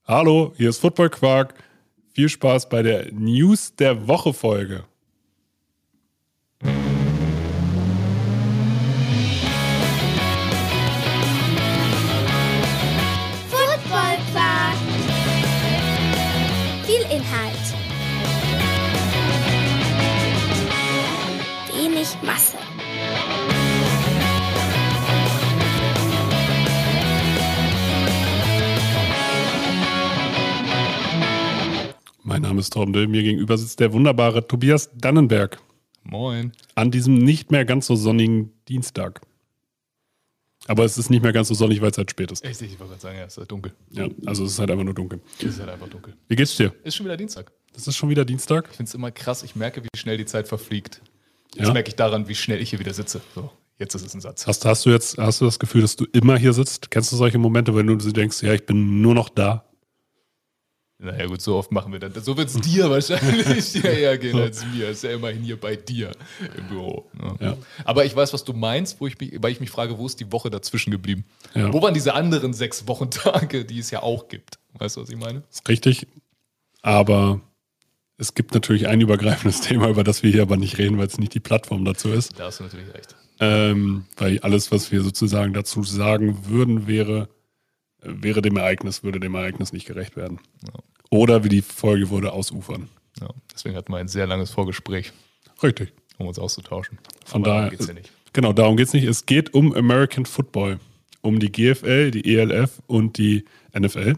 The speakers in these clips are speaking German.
Hallo, hier ist Football Quark. Viel Spaß bei der News der Woche Folge. Football Quark. Viel Inhalt. Wenig Masse. Mein Name ist Torben Dill, mir gegenüber sitzt der wunderbare Tobias Dannenberg. Moin. An diesem nicht mehr ganz so sonnigen Dienstag. Aber es ist nicht mehr ganz so sonnig, weil es halt spät ist. Echt, ich wollte gerade sagen, ja, es ist halt dunkel. Ja, also es ist halt einfach nur dunkel. Es ist halt einfach dunkel. Wie geht's dir? Ist schon wieder Dienstag. Das ist schon wieder Dienstag? Ich finde es immer krass, ich merke, wie schnell die Zeit verfliegt. Ja? Jetzt merke ich daran, wie schnell ich hier wieder sitze. So, jetzt ist es ein Satz. Hast du das Gefühl, dass du immer hier sitzt? Kennst du solche Momente, wenn du denkst, ja, ich bin nur noch da? Naja gut, so oft machen wir das. So wird es dir wahrscheinlich eher gehen als mir. Ist ja immerhin hier bei dir im Büro. Ja. Aber ich weiß, was du meinst, weil ich mich frage, wo ist die Woche dazwischen geblieben? Ja. Wo waren diese anderen 6 Wochentage, die es ja auch gibt? Weißt du, was ich meine? Das ist richtig. Aber es gibt natürlich ein übergreifendes Thema, über das wir hier aber nicht reden, weil es nicht die Plattform dazu ist. Da hast du natürlich recht. Weil alles, was wir sozusagen dazu sagen würden, würde dem Ereignis nicht gerecht werden. Ja. Oder wie die Folge würde, ausufern. Ja, deswegen hatten wir ein sehr langes Vorgespräch, Richtig. um uns auszutauschen. Von Aber daher darum geht's ja nicht. Genau, darum geht es nicht. Es geht um American Football. Um die GFL, die ELF und die NFL.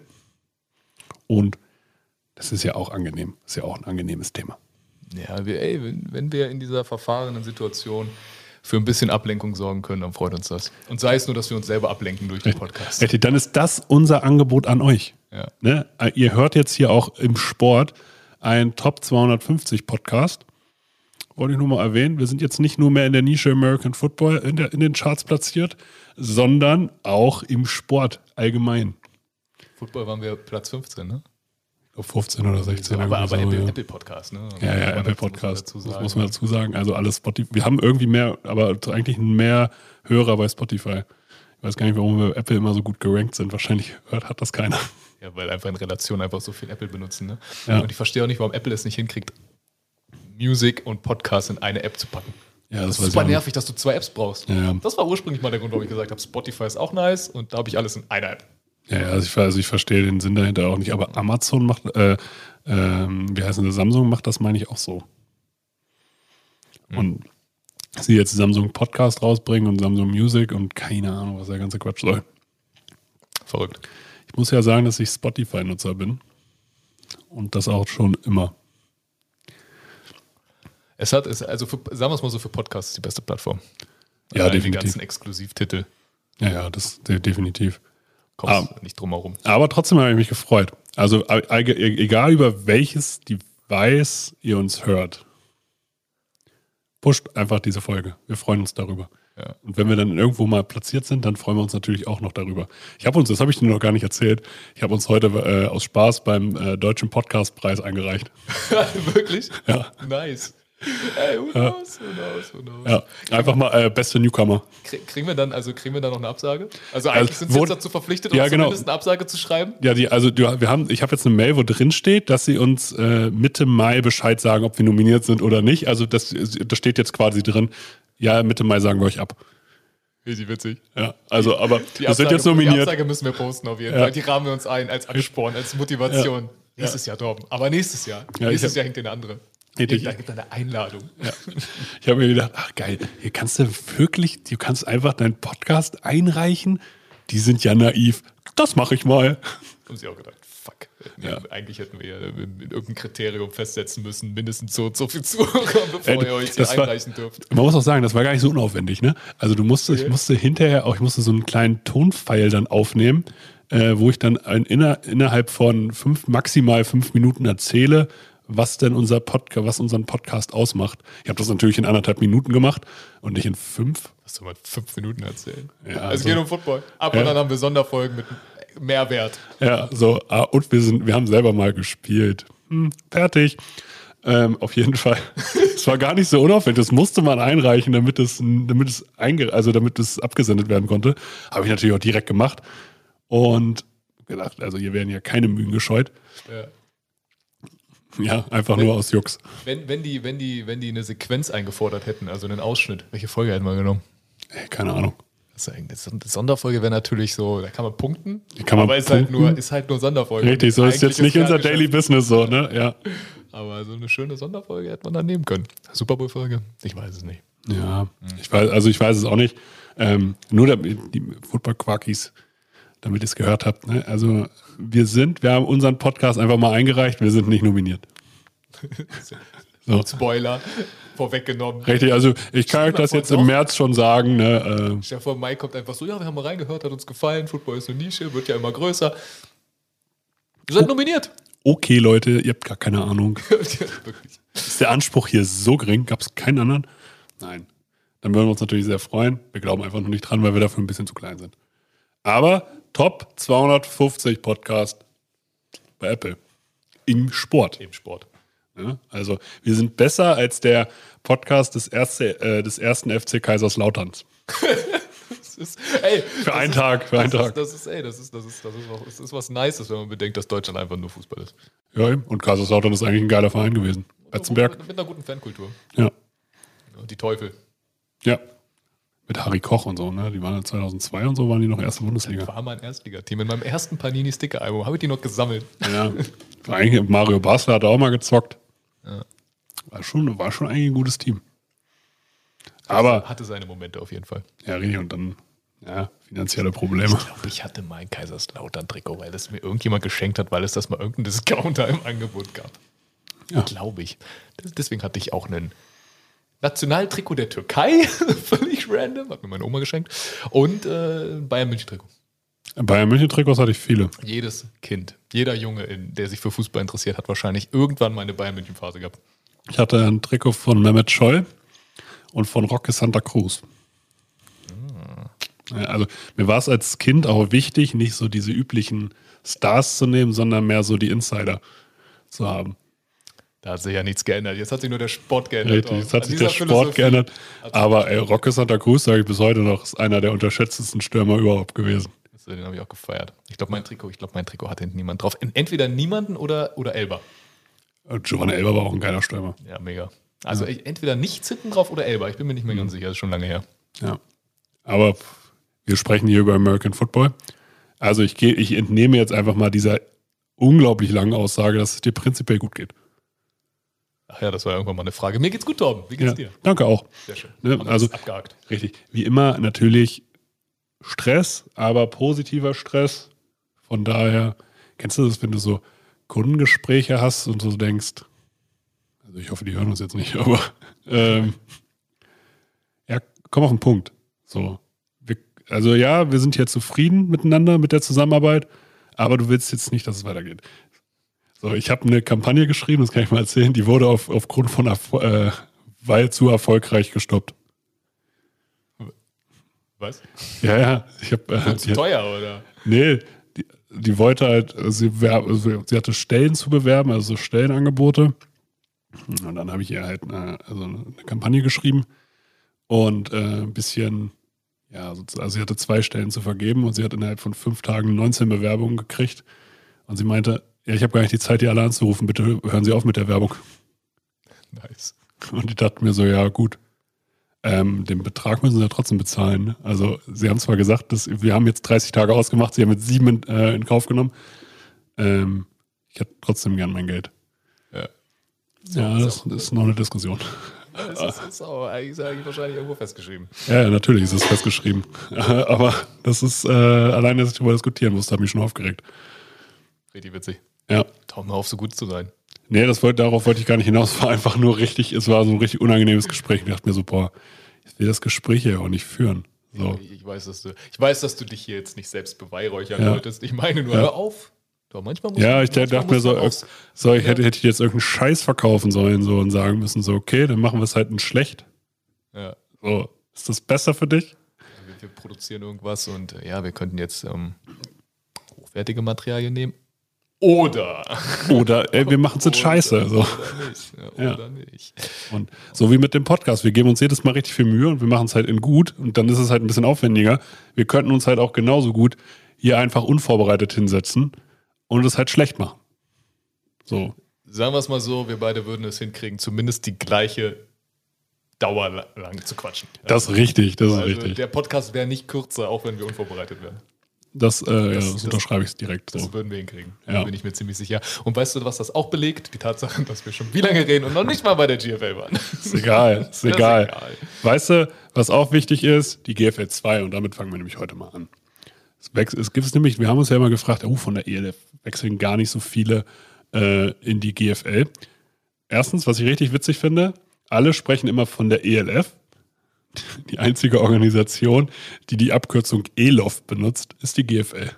Und das ist ja auch angenehm. Das ist ja auch ein angenehmes Thema. Ja, wenn wir in dieser verfahrenen Situation für ein bisschen Ablenkung sorgen können, dann freut uns das. Und sei es nur, dass wir uns selber ablenken durch den Podcast. Richtig, dann ist das unser Angebot an euch. Ja. Ne? Ihr hört jetzt hier auch im Sport einen Top 250 Podcast. Wollte ich nur mal erwähnen. Wir sind jetzt nicht nur mehr in der Nische American Football in den Charts platziert, sondern auch im Sport allgemein. Football waren wir Platz 15, ne? Auf 15 oder 16. Aber so, Apple Podcast, ne? Ja, Apple Podcast. Das muss man dazu sagen. Also alles Spotify. Wir haben irgendwie eigentlich mehr Hörer bei Spotify. Ich weiß gar nicht, warum wir Apple immer so gut gerankt sind. Wahrscheinlich hat das keiner. Ja, weil einfach in Relation einfach so viel Apple benutzen, ne? Ja. Und ich verstehe auch nicht, warum Apple es nicht hinkriegt, Music und Podcast in eine App zu packen. Ja, Das ist super nervig, dass du 2 Apps brauchst. Ja. Das war ursprünglich mal der Grund, warum ich gesagt habe, Spotify ist auch nice und da habe ich alles in einer App. Ja, also ich verstehe den Sinn dahinter auch nicht. Aber Amazon macht, Samsung macht das, meine ich, auch so. Und sie jetzt Samsung Podcast rausbringen und Samsung Music und keine Ahnung, was der ganze Quatsch soll. Verrückt. Ich muss ja sagen, dass ich Spotify-Nutzer bin. Und das auch schon immer. Sagen wir es mal so, für Podcasts die beste Plattform. Ja, Die definitiv. ganzen Exklusivtitel. Ja, das definitiv. Kommst nicht drum herum. Aber trotzdem habe ich mich gefreut. Also egal über welches Device ihr uns hört, pusht einfach diese Folge. Wir freuen uns darüber. Ja. Und wenn wir dann irgendwo mal platziert sind, dann freuen wir uns natürlich auch noch darüber. Das habe ich dir noch gar nicht erzählt, ich habe uns heute aus Spaß beim Deutschen Podcastpreis eingereicht. Wirklich? Ja. Nice. Ey, who knows? Ja, einfach mal beste Newcomer. Kriegen wir dann noch eine Absage? Also eigentlich sind sie jetzt dazu verpflichtet, ja, uns genau. zumindest eine Absage zu schreiben? Ja, ich habe jetzt eine Mail, wo drin steht, dass sie uns Mitte Mai Bescheid sagen, ob wir nominiert sind oder nicht. Also das steht jetzt quasi drin. Ja, Mitte Mai sagen wir euch ab. Richtig witzig. Ja, also, aber wir sind jetzt nominiert. Die Absage müssen wir posten auf jeden Fall. Die rahmen wir uns ein als Ansporn, als Motivation. Ja. Nächstes Jahr, Torben. Aber nächstes Jahr. Ja, nächstes Jahr hängt eine andere. Da gibt es eine Einladung. Ja. Ich habe mir gedacht, ach geil, du kannst einfach deinen Podcast einreichen. Die sind ja naiv. Das mache ich mal. Haben sie auch gedacht, fuck. Eigentlich hätten wir ja irgendein Kriterium festsetzen müssen, mindestens so viel Zuhörer, bevor ihr euch hier einreichen dürft. Man muss auch sagen, das war gar nicht so unaufwendig, ne? Also ich musste hinterher so einen kleinen Tonfile dann aufnehmen, wo ich dann innerhalb von maximal 5 Minuten erzähle, was unseren Podcast ausmacht. Ich habe das natürlich in 1,5 Minuten gemacht und nicht in 5. Hast du mal 5 Minuten erzählen? Ja, es geht um Football. Und dann haben wir Sonderfolgen mit Mehrwert. Ja, so. Und wir haben selber mal gespielt. Fertig. Auf jeden Fall. Es war gar nicht so unaufwendig. Das musste man einreichen, damit es abgesendet werden konnte. Habe ich natürlich auch direkt gemacht. Und gedacht, also hier werden ja keine Mühen gescheut. Ja. Ja, einfach nur aus Jux. Wenn die eine Sequenz eingefordert hätten, also einen Ausschnitt, welche Folge hätten wir genommen? Keine Ahnung. Eine Sonderfolge wäre natürlich so, da kann man punkten, aber ist halt nur Sonderfolge. Richtig, so ist jetzt nicht unser Daily Business so, ne? Ja. Aber so eine schöne Sonderfolge hätte man dann nehmen können. Super Bowl-Folge? Ich weiß es nicht. Ja, ich weiß es auch nicht. Nur die Football-Quarkies, damit ihr es gehört habt. Ne? Also wir haben unseren Podcast einfach mal eingereicht, wir sind nicht nominiert. So. Spoiler vorweggenommen. Richtig, also ich kann euch das jetzt im März schon sagen. Ne? Stell dir vor, Mike kommt einfach so, ja, wir haben mal reingehört, hat uns gefallen, Football ist eine Nische, wird ja immer größer. Ihr seid nominiert. Okay, Leute, ihr habt gar keine Ahnung. Wirklich. Ist der Anspruch hier so gering? Gab es keinen anderen? Nein. Dann würden wir uns natürlich sehr freuen. Wir glauben einfach noch nicht dran, weil wir dafür ein bisschen zu klein sind. Aber Top 250 Podcast bei Apple. Im Sport. Im Sport. Ja, also wir sind besser als der Podcast des ersten FC Kaiserslauterns. Für einen Tag. Das ist was Nices, wenn man bedenkt, dass Deutschland einfach nur Fußball ist. Ja, und Kaiserslautern ist eigentlich ein geiler Verein gewesen. Betzenberg. Mit einer guten Fankultur. Ja. Und die Teufel. Ja. Mit Harry Koch und so, ne? Die waren ja 2002 und so, waren die noch erste Bundesliga. Das war mein Erstligateam. In meinem ersten Panini-Sticker-Album habe ich die noch gesammelt. Ja. Eigentlich Mario Basler hat auch mal gezockt. Ja. War schon eigentlich ein gutes Team. Aber hatte seine Momente auf jeden Fall. Ja, richtig. Und dann, finanzielle Probleme. Ich glaube, ich hatte mal ein Kaiserslautern-Trikot, weil das mir irgendjemand geschenkt hat, weil es das mal irgendein Discounter im Angebot gab. Ja. Glaube ich. Deswegen hatte ich auch einen Nationaltrikot der Türkei, völlig random, hat mir meine Oma geschenkt. Und Bayern München-Trikot. Bayern München-Trikots hatte ich viele. Jedes Kind, jeder Junge, der sich für Fußball interessiert, hat wahrscheinlich irgendwann mal eine Bayern München-Phase gehabt. Ich hatte ein Trikot von Mehmet Scholl und von Roque Santa Cruz. Ja, also mir war es als Kind auch wichtig, nicht so diese üblichen Stars zu nehmen, sondern mehr so die Insider zu haben. Da hat sich ja nichts geändert. Jetzt hat sich nur der Sport geändert. Richtig, jetzt hat sich der Sport geändert. Aber Roque Santa Cruz, sage ich bis heute noch, ist einer der unterschätztesten Stürmer überhaupt gewesen. Den habe ich auch gefeiert. Ich glaube, mein Trikot hatte hinten niemand drauf. Entweder niemanden oder Elba. Giovanni Elba war auch ein geiler Stürmer. Ja, mega. Also entweder nichts hinten drauf oder Elba. Ich bin mir nicht mehr ganz sicher, das ist schon lange her. Ja. Aber wir sprechen hier über American Football. Also ich entnehme jetzt einfach mal dieser unglaublich langen Aussage, dass es dir prinzipiell gut geht. Ach ja, das war irgendwann mal eine Frage. Mir geht's gut, Torben. Wie geht's dir? Danke auch. Sehr schön. Ne, also abgehakt. Richtig. Wie immer natürlich Stress, aber positiver Stress. Von daher, kennst du das, wenn du so Kundengespräche hast und so denkst, also ich hoffe, die hören uns jetzt nicht, aber komm auf den Punkt. So, wir sind hier zufrieden miteinander mit der Zusammenarbeit, aber du willst jetzt nicht, dass es weitergeht. So, ich habe eine Kampagne geschrieben, das kann ich mal erzählen, die wurde aufgrund von weil zu erfolgreich gestoppt. Was? Ja, ich habe zu teuer, oder? Nee, die wollte halt, sie hatte Stellen zu bewerben, also Stellenangebote. Und dann habe ich ihr halt eine Kampagne geschrieben und ein bisschen, also sie hatte 2 Stellen zu vergeben und sie hat innerhalb von 5 Tagen 19 Bewerbungen gekriegt. Und sie meinte, ja, ich habe gar nicht die Zeit, die alle anzurufen, bitte hören Sie auf mit der Werbung. Nice. Und ich dachte mir so, ja gut, den Betrag müssen Sie ja trotzdem bezahlen. Ne? Also Sie haben zwar gesagt, wir haben jetzt 30 Tage ausgemacht, Sie haben jetzt 7 in Kauf genommen. Ich hätte trotzdem gern mein Geld. Ja, das ist noch eine Diskussion. Das ist auch eigentlich wahrscheinlich irgendwo festgeschrieben. Ja, natürlich ist es festgeschrieben. Aber das ist, allein, dass ich darüber diskutieren musste, hat mich schon aufgeregt. Richtig witzig. Ja. Tauch mal auf, so gut zu sein. Nee, darauf wollte ich gar nicht hinaus. Es war einfach nur es war so ein richtig unangenehmes Gespräch. Ich dachte mir so, ich will das Gespräch ja auch nicht führen. So. Ich weiß, dass du dich hier jetzt nicht selbst beweihräuchern wolltest. Ich meine nur, hör auf. Doch, manchmal muss ich dachte mir so, hätte ich jetzt irgendeinen Scheiß verkaufen sollen so und sagen müssen, so, okay, dann machen wir es halt in schlecht. Ja. So, ist das besser für dich? Wir produzieren irgendwas und wir könnten jetzt hochwertige Materialien nehmen. Oder wir machen es jetzt scheiße. So. Oder nicht. Und so wie mit dem Podcast. Wir geben uns jedes Mal richtig viel Mühe und wir machen es halt in gut und dann ist es halt ein bisschen aufwendiger. Wir könnten uns halt auch genauso gut hier einfach unvorbereitet hinsetzen und es halt schlecht machen. So. Sagen wir es mal so, wir beide würden es hinkriegen, zumindest die gleiche Dauer lang zu quatschen. Das ist richtig, das ist Also richtig. der Podcast wäre nicht kürzer, auch wenn wir unvorbereitet wären. Das unterschreibe ich direkt so. Das würden wir hinkriegen. Ja. Da bin ich mir ziemlich sicher. Und weißt du, was das auch belegt? Die Tatsache, dass wir schon wie lange reden und noch nicht mal bei der GFL waren. Ist egal. Weißt du, was auch wichtig ist? Die GFL 2 und damit fangen wir nämlich heute mal an. Es gibt nämlich, wir haben uns ja immer gefragt, von der ELF wechseln gar nicht so viele in die GFL. Erstens, was ich richtig witzig finde, alle sprechen immer von der ELF. Die einzige Organisation, die Abkürzung ELOF benutzt, ist die GFL.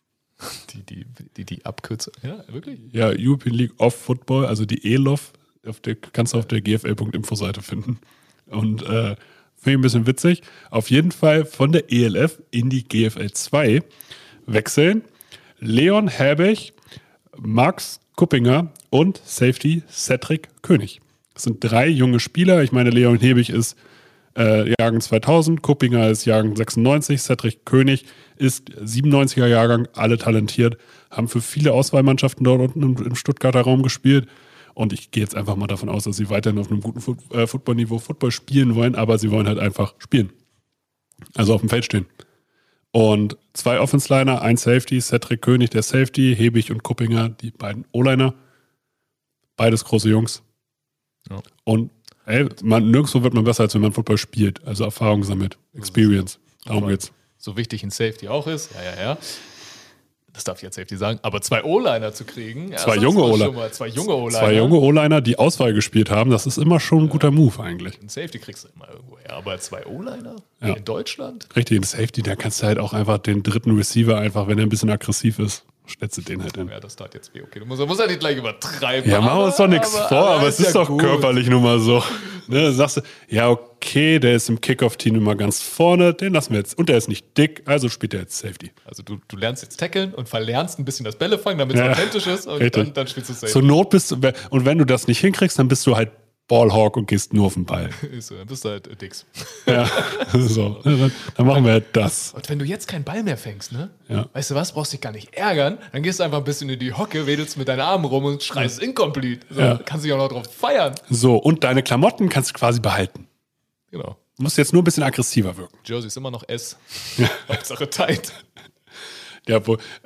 Die Abkürzung, ja, wirklich? Ja, European League of Football, also die ELOF, kannst du auf der gfl.info-Seite finden. Und finde ich ein bisschen witzig. Auf jeden Fall von der ELF in die GFL 2 wechseln Leon Herbig, Max Kuppinger und Safety Cedric König. Das sind 3 junge Spieler. Ich meine, Leon Herbig ist Jahrgang 2000, Kuppinger ist Jahrgang 96, Cedric König ist 97er Jahrgang, alle talentiert, haben für viele Auswahlmannschaften dort unten im Stuttgarter Raum gespielt und ich gehe jetzt einfach mal davon aus, dass sie weiterhin auf einem guten Footballniveau Football spielen wollen, aber sie wollen halt einfach spielen. Also auf dem Feld stehen. Und 2 Offense-Liner, ein Safety, Cedric König, der Safety, Hebig und Kuppinger, die beiden O-Liner. Beides große Jungs. Ja. Und nirgendwo wird man besser, als wenn man Football spielt. Also Erfahrung sammelt, Experience. Darum geht's. So wichtig ein Safety auch ist, ja. Das darf ich als Safety sagen. Aber 2 O-Liner zu kriegen. 2 junge O-Liner. 2 junge O-Liner. 2 junge O-Liner, die Auswahl gespielt haben. Das ist immer schon ein guter Move eigentlich. Ein Safety kriegst du immer irgendwo her. Aber 2 O-Liner in Deutschland? Richtig, ein Safety, da kannst du halt auch einfach den dritten Receiver einfach, wenn er ein bisschen aggressiv ist, stellst du den halt hin. Ja, das tat jetzt weh. Okay, du musst ja nicht gleich übertreiben. Ja, machen wir uns doch nichts vor, aber es ist doch gut. Körperlich nun mal so. Ne, dann sagst du, ja, okay, der ist im Kickoff-Team immer ganz vorne, den lassen wir jetzt. Und der ist nicht dick, also spielt er jetzt Safety. Also du lernst jetzt tackeln und verlernst ein bisschen das Bällefangen, damit es authentisch ist und dann spielst du Safety. Zur Not und wenn du das nicht hinkriegst, dann bist du halt Ballhawk und gehst nur auf den Ball. Ist so, dann bist du halt Dix. Ja, so. Dann machen wir halt das. Und wenn du jetzt keinen Ball mehr fängst, ne? Ja. Weißt du was, brauchst dich gar nicht ärgern, dann gehst du einfach ein bisschen in die Hocke, wedelst mit deinen Armen rum und schreist incomplete. So, kannst dich auch noch drauf feiern. So, und deine Klamotten kannst du quasi behalten. Genau. Du musst jetzt nur ein bisschen aggressiver wirken. Jersey ist immer noch S. Hauptsache tight. Ja,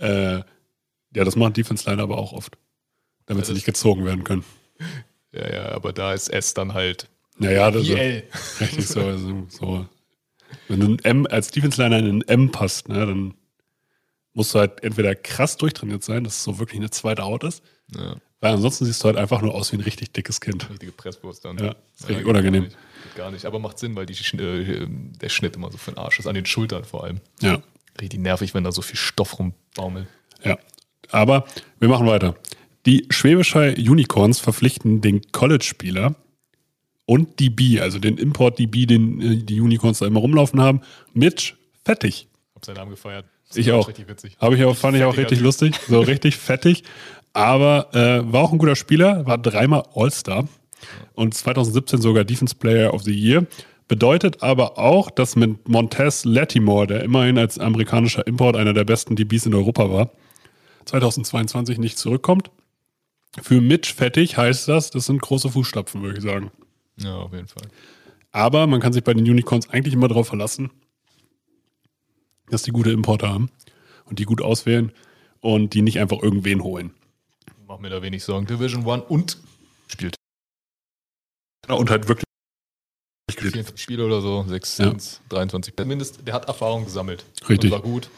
das machen Defense-Liner aber auch oft. Damit sie nicht gezogen werden können. Ja, aber da ist S dann halt das wie L. Richtig so. Wenn du ein M als Defense-Liner in ein M passt, ne, dann musst du halt entweder krass durchtrainiert sein, dass es so wirklich eine zweite Haut ist. Ja. Weil ansonsten siehst du halt einfach nur aus wie ein richtig dickes Kind. Richtige Presswurst dann. Ja, ist richtig unangenehm. Geht gar nicht, aber macht Sinn, weil der Schnitt immer so für den Arsch ist, an den Schultern vor allem. Ja. Richtig nervig, wenn da so viel Stoff rumbaumelt. Ja, aber wir machen weiter. Die Schwäbische Unicorns verpflichten den College-Spieler und DB, also den Import-DB, den die Unicorns da immer rumlaufen haben, Mitch Fettig. Hab seinen Namen gefeiert. Ich auch. Richtig witzig. Fand ich auch richtig lustig. So richtig fettig. Aber war auch ein guter Spieler, war 3-mal All-Star und 2017 sogar Defense Player of the Year. Bedeutet aber auch, dass mit Montez Lattimore, der immerhin als amerikanischer Import einer der besten DBs in Europa war, 2022 nicht zurückkommt. Für Mitch Fettig heißt das sind große Fußstapfen, würde ich sagen. Ja, auf jeden Fall. Aber man kann sich bei den Unicorns eigentlich immer darauf verlassen, dass die gute Importer haben und die gut auswählen und die nicht einfach irgendwen holen. Mach mir da wenig Sorgen. Division 1 und spielt. Ja, und halt wirklich 44 Spiele oder so, 23. Zumindest, der hat Erfahrung gesammelt. Richtig. Und war gut.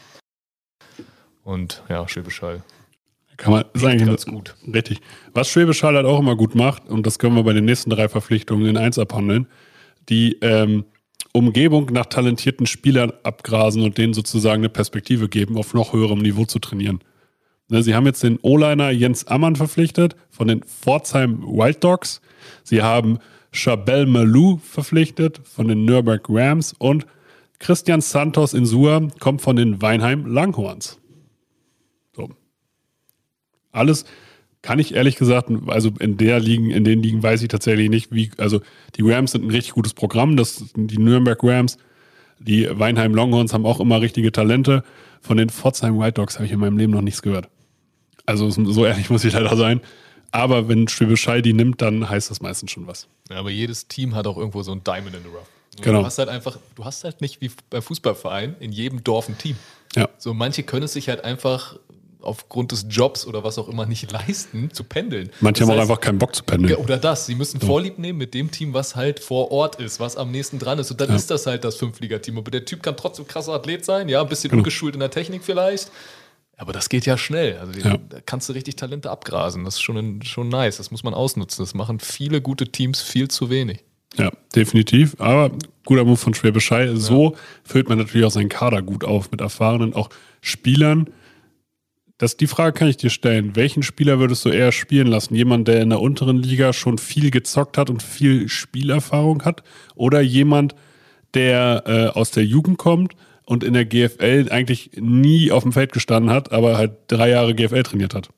Und ja, Schwäbisch Hall. Kann man, ist eigentlich ganz gut. Richtig. Was Schwäbisch Hall halt auch immer gut macht, und das können wir bei den nächsten 3 Verpflichtungen in 1 abhandeln, die Umgebung nach talentierten Spielern abgrasen und denen sozusagen eine Perspektive geben, auf noch höherem Niveau zu trainieren. Ne, sie haben jetzt den O-Liner Jens Ammann verpflichtet von den Pforzheim Wild Dogs. Sie haben Chabel Malou verpflichtet von den Nürnberg Rams und Christian Santos Insua kommt von den Weinheim Langhorns. So. Alles kann ich ehrlich gesagt, also in den Ligen weiß ich tatsächlich nicht, also die Rams sind ein richtig gutes Programm, die Nürnberg Rams, die Weinheim Longhorns haben auch immer richtige Talente. Von den Pforzheim White Dogs habe ich in meinem Leben noch nichts gehört. Also so ehrlich muss ich leider sein. Aber wenn Schwäbisch Hall die nimmt, dann heißt das meistens schon was. Ja, aber jedes Team hat auch irgendwo so ein Diamond in the rough. Genau. Du hast halt nicht wie bei Fußballvereinen in jedem Dorf ein Team. Ja. So manche können es sich halt einfach aufgrund des Jobs oder was auch immer nicht leisten, zu pendeln. Manche haben auch einfach keinen Bock zu pendeln. Oder das. Sie müssen Vorlieb nehmen mit dem Team, was halt vor Ort ist, was am nächsten dran ist. Und dann ist das halt das 5-Liga-Team. Aber der Typ kann trotzdem krasser Athlet sein, ja, ein bisschen ungeschult in der Technik vielleicht. Aber das geht ja schnell. Also da kannst du richtig Talente abgrasen. Das ist schon nice. Das muss man ausnutzen. Das machen viele gute Teams viel zu wenig. Ja, definitiv. Aber guter Move von Schwäbisch Hall. So füllt man natürlich auch seinen Kader gut auf mit erfahrenen, auch Spielern. Die Frage kann ich dir stellen. Welchen Spieler würdest du eher spielen lassen? Jemand, der in der unteren Liga schon viel gezockt hat und viel Spielerfahrung hat? Oder jemand, der aus der Jugend kommt und in der GFL eigentlich nie auf dem Feld gestanden hat, aber halt 3 Jahre GFL trainiert hat?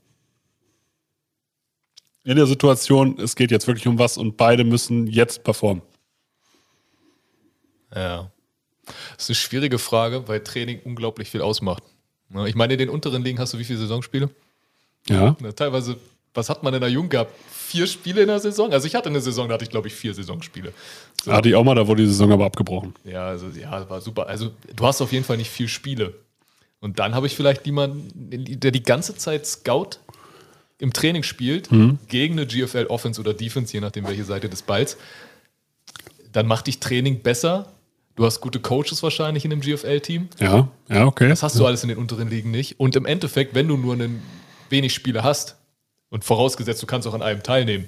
In der Situation, es geht jetzt wirklich um was und beide müssen jetzt performen. Ja. Das ist eine schwierige Frage, weil Training unglaublich viel ausmacht. Ich meine, in den unteren Ligen hast du wie viele Saisonspiele? Ja. Teilweise, was hat man in der Jugend gehabt? 4 Spiele in der Saison? Also ich hatte eine Saison, da hatte ich glaube ich 4 Saisonspiele. So. Hatte ich auch mal, da wurde die Saison aber abgebrochen. Ja, war super. Also du hast auf jeden Fall nicht viel Spiele. Und dann habe ich vielleicht jemanden, der die ganze Zeit Scout im Training spielt, gegen eine GFL Offense oder Defense, je nachdem welche Seite des Balls. Dann macht dich Training besser. Du hast gute Coaches wahrscheinlich in dem GFL-Team. Ja, okay. Das hast du alles in den unteren Ligen nicht. Und im Endeffekt, wenn du nur wenig Spiele hast und vorausgesetzt, du kannst auch an einem teilnehmen,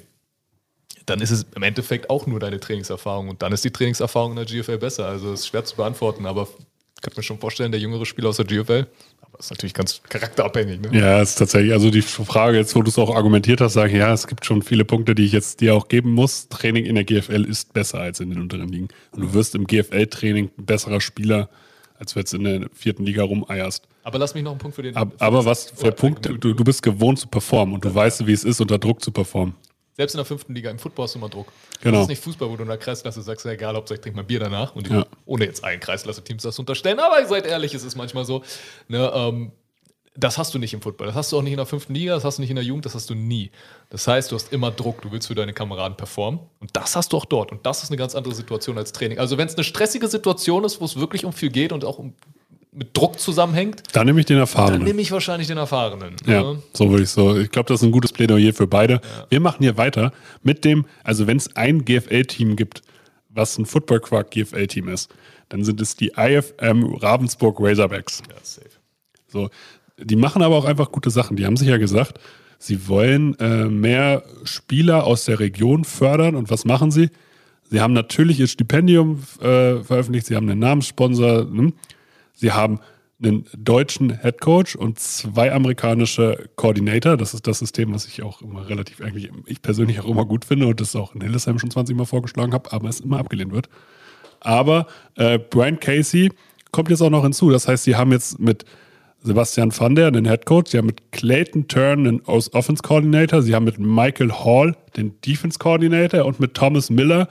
dann ist es im Endeffekt auch nur deine Trainingserfahrung. Und dann ist die Trainingserfahrung in der GFL besser. Also das ist schwer zu beantworten, aber ich könnte mir schon vorstellen, der jüngere Spieler aus der GFL, aber das ist natürlich ganz charakterabhängig. Ne? Ja, es ist tatsächlich, also die Frage jetzt, wo du es auch argumentiert hast, sage ich, ja, es gibt schon viele Punkte, die ich jetzt dir auch geben muss. Training in der GFL ist besser als in den unteren Ligen. Und du wirst im GFL-Training ein besserer Spieler, als du jetzt in der 4. Liga rumeierst. Aber lass mich noch einen Punkt für den... Aber was für Punkt, du bist gewohnt zu performen und du weißt, wie es ist, unter Druck zu performen. Selbst in der 5. Liga, im Football hast du immer Druck. Genau. Das ist nicht Fußball, wo du in der Kreisklasse sagst, ja, egal, Hauptsache ich trinke mal Bier danach. Und ohne jetzt allen Kreisklasse-Teams das zu unterstellen, aber seid ehrlich, es ist manchmal so. Ne, das hast du nicht im Football. Das hast du auch nicht in der 5. Liga, das hast du nicht in der Jugend, das hast du nie. Das heißt, du hast immer Druck, du willst für deine Kameraden performen. Und das hast du auch dort. Und das ist eine ganz andere Situation als Training. Also wenn es eine stressige Situation ist, wo es wirklich um viel geht und auch mit Druck zusammenhängt, dann nehme ich den Erfahrenen. Dann nehme ich wahrscheinlich den Erfahrenen. Ja, ne? so würde ich so. Ich glaube, das ist ein gutes Plädoyer für beide. Ja. Wir machen hier weiter mit dem, also wenn es ein GFL-Team gibt, was ein Football-Quark-GFL-Team ist, dann sind es die IFM Ravensburg Razorbacks. Ja, safe. So, die machen aber auch einfach gute Sachen. Die haben sich ja gesagt, sie wollen mehr Spieler aus der Region fördern. Und was machen sie? Sie haben natürlich ihr Stipendium veröffentlicht, sie haben einen Namenssponsor, sie haben einen deutschen Headcoach und 2 amerikanische Coordinator. Das ist das System, was ich auch immer ich persönlich auch immer gut finde und das auch in Hildesheim schon 20 Mal vorgeschlagen habe, aber es immer abgelehnt wird. Aber Brian Casey kommt jetzt auch noch hinzu. Das heißt, sie haben jetzt mit Sebastian van der, den Headcoach, sie haben mit Clayton Turn, den Offense Coordinator, sie haben mit Michael Hall, den Defense Coordinator und mit Thomas Miller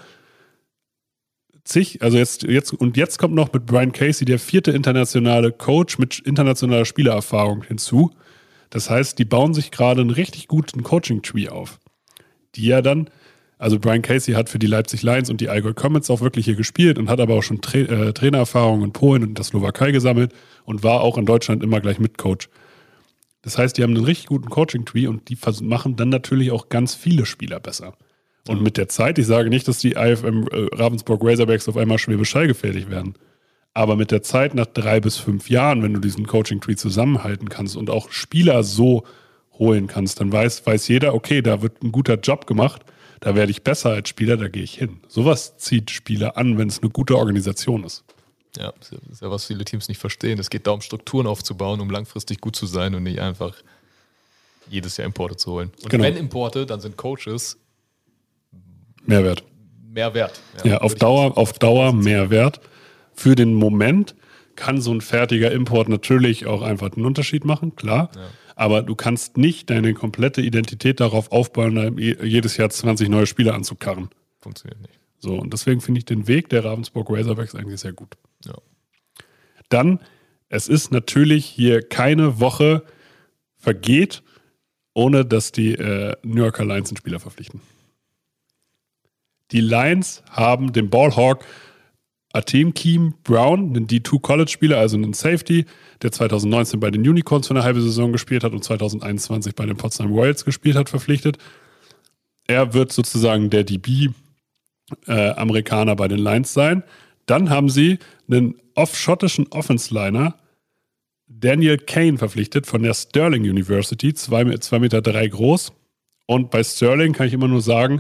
jetzt kommt noch mit Brian Casey der 4. internationale Coach mit internationaler Spielererfahrung hinzu. Das heißt, die bauen sich gerade einen richtig guten Coaching-Tree auf. Die ja dann, also Brian Casey hat für die Leipzig Lions und die Allgäu Comets auch wirklich hier gespielt und hat aber auch schon Trainererfahrung in Polen und der Slowakei gesammelt und war auch in Deutschland immer gleich Mitcoach. Das heißt, die haben einen richtig guten Coaching-Tree und die machen dann natürlich auch ganz viele Spieler besser. Und mit der Zeit, ich sage nicht, dass die IFM Ravensburg Razorbacks auf einmal Schwäbisch Hall gefährlich werden. Aber mit der Zeit, nach 3 bis 5 Jahren, wenn du diesen Coaching-Tree zusammenhalten kannst und auch Spieler so holen kannst, dann weiß jeder, okay, da wird ein guter Job gemacht, da werde ich besser als Spieler, da gehe ich hin. Sowas zieht Spieler an, wenn es eine gute Organisation ist. Ja, das ist ja, was viele Teams nicht verstehen. Es geht darum, Strukturen aufzubauen, um langfristig gut zu sein und nicht einfach jedes Jahr Importe zu holen. Und wenn Importe, dann sind Coaches Mehrwert. Ja, auf Dauer Mehrwert. Für den Moment kann so ein fertiger Import natürlich auch einfach einen Unterschied machen, klar. Ja. Aber du kannst nicht deine komplette Identität darauf aufbauen, jedes Jahr 20 neue Spieler anzukarren. Funktioniert nicht. So, und deswegen finde ich den Weg der Ravensburg Razorbacks eigentlich sehr gut. Ja. Dann, es ist natürlich hier keine Woche vergeht, ohne dass die New Yorker Lions einen Spieler verpflichten. Die Lions haben den Ballhawk Akeem Brown, einen D2-College-Spieler, also einen Safety, der 2019 bei den Unicorns für eine halbe Saison gespielt hat und 2021 bei den Potsdam Royals gespielt hat, verpflichtet. Er wird sozusagen der DB-Amerikaner bei den Lions sein. Dann haben sie einen schottischen Offense-Liner, Daniel Kane, verpflichtet von der Sterling University, 2,3 Meter groß. Und bei Sterling kann ich immer nur sagen,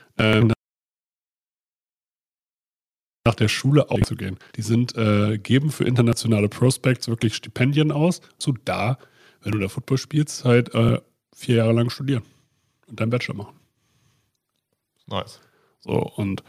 nach der Schule aufzugehen. Die geben für internationale Prospects wirklich Stipendien aus. So da, wenn du da Football spielst, halt 4 Jahre lang studieren und deinen Bachelor machen. Nice. So, und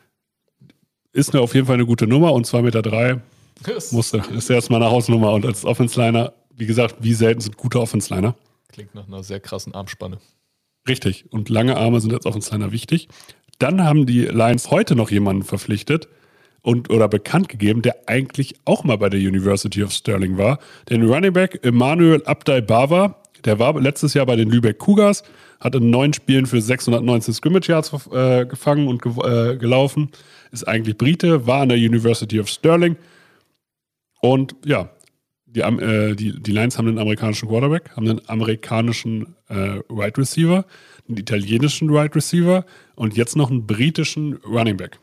ist auf jeden Fall eine gute Nummer und 2,3 Meter ist erstmal eine Hausnummer. Und als Offense-Liner, wie gesagt, wie selten sind gute Offense-Liner? Klingt nach einer sehr krassen Armspanne. Richtig. Und lange Arme sind als Offense-Liner wichtig. Dann haben die Lions heute noch jemanden verpflichtet oder bekannt gegeben, der eigentlich auch mal bei der University of Sterling war. Den Running Back Emmanuel Abdai-Bava, der war letztes Jahr bei den Lübeck Cougars, hat in 9 Spielen für 619 Scrimmage Yards gefangen und gelaufen, ist eigentlich Brite, war an der University of Sterling und ja, die Lions haben einen amerikanischen Quarterback, haben einen amerikanischen Wide Receiver, einen italienischen Wide Receiver und jetzt noch einen britischen Running Back.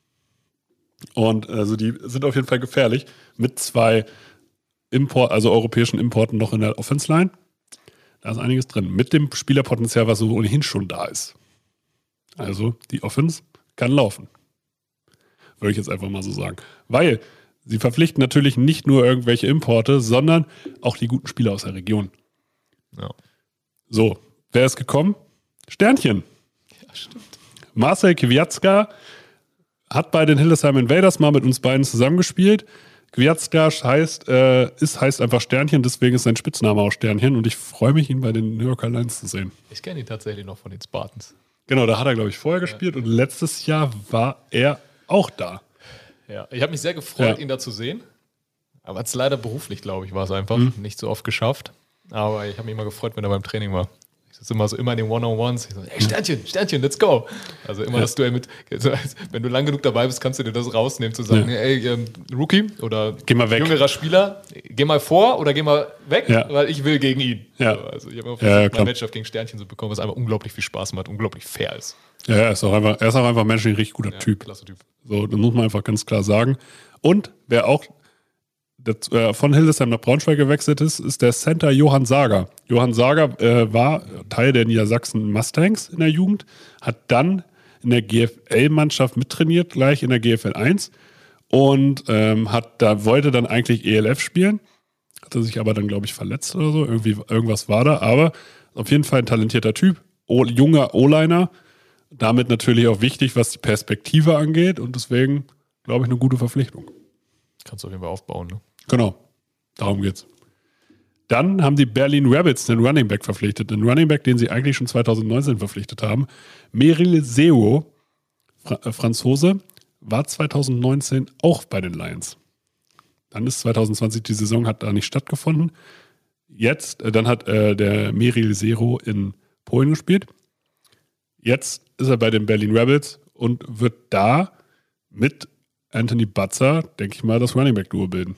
Und also die sind auf jeden Fall gefährlich mit 2 europäischen Importen noch in der Offense Line. Da ist einiges drin. Mit dem Spielerpotenzial, was so ohnehin schon da ist. Also die Offense kann laufen. Würde ich jetzt einfach mal so sagen. Weil sie verpflichten natürlich nicht nur irgendwelche Importe, sondern auch die guten Spieler aus der Region. Ja. So, wer ist gekommen? Sternchen. Ja, stimmt. Marcel Kwiatka hat bei den Hildesheim Invaders mal mit uns beiden zusammengespielt. Kwiatka heißt einfach Sternchen, deswegen ist sein Spitzname auch Sternchen und ich freue mich, ihn bei den New Yorker Lions zu sehen. Ich kenne ihn tatsächlich noch von den Spartans. Genau, da hat er, glaube ich, vorher gespielt und letztes Jahr war er auch da. Ja, ich habe mich sehr gefreut, ihn da zu sehen. Aber es leider beruflich, glaube ich, war es einfach. Nicht so oft geschafft. Aber ich habe mich immer gefreut, wenn er beim Training war. Ich sitze immer in den One-on-Ones. Ich so, hey, Sternchen, let's go. Also immer das Duell mit, wenn du lang genug dabei bist, kannst du dir das rausnehmen, zu sagen, hey, Rookie oder geh mal weg. Jüngerer Spieler, geh mal vor oder geh mal weg, weil ich will gegen ihn. Ja. Also ich habe immer versucht, mein Matchup gegen Sternchen zu bekommen, was einfach unglaublich viel Spaß macht, unglaublich fair ist. Ja, er ist auch einfach menschlich ein richtig guter Typ. Klasse Typ. So, das muss man einfach ganz klar sagen. Und wer auch von Hildesheim nach Braunschweig gewechselt ist der Center Johann Sager. Johann Sager war Teil der Niedersachsen Mustangs in der Jugend, hat dann in der GFL-Mannschaft mittrainiert, gleich in der GFL 1 und wollte dann eigentlich ELF spielen, hatte sich aber dann, glaube ich, verletzt oder so, irgendwas war da, aber auf jeden Fall ein talentierter Typ, junger O-Liner, damit natürlich auch wichtig, was die Perspektive angeht und deswegen, glaube ich, eine gute Verpflichtung. Kannst du auf jeden Fall aufbauen, ne? Genau, darum geht's. Dann haben die Berlin Rabbits einen Running Back verpflichtet. Einen Running Back, den sie eigentlich schon 2019 verpflichtet haben. Meryl Seo, Franzose, war 2019 auch bei den Lions. Dann ist 2020, die Saison hat da nicht stattgefunden. Dann hat der Meryl Seo in Polen gespielt. Jetzt ist er bei den Berlin Rabbits und wird da mit Anthony Batzer, denke ich mal, das Running Back Duo bilden.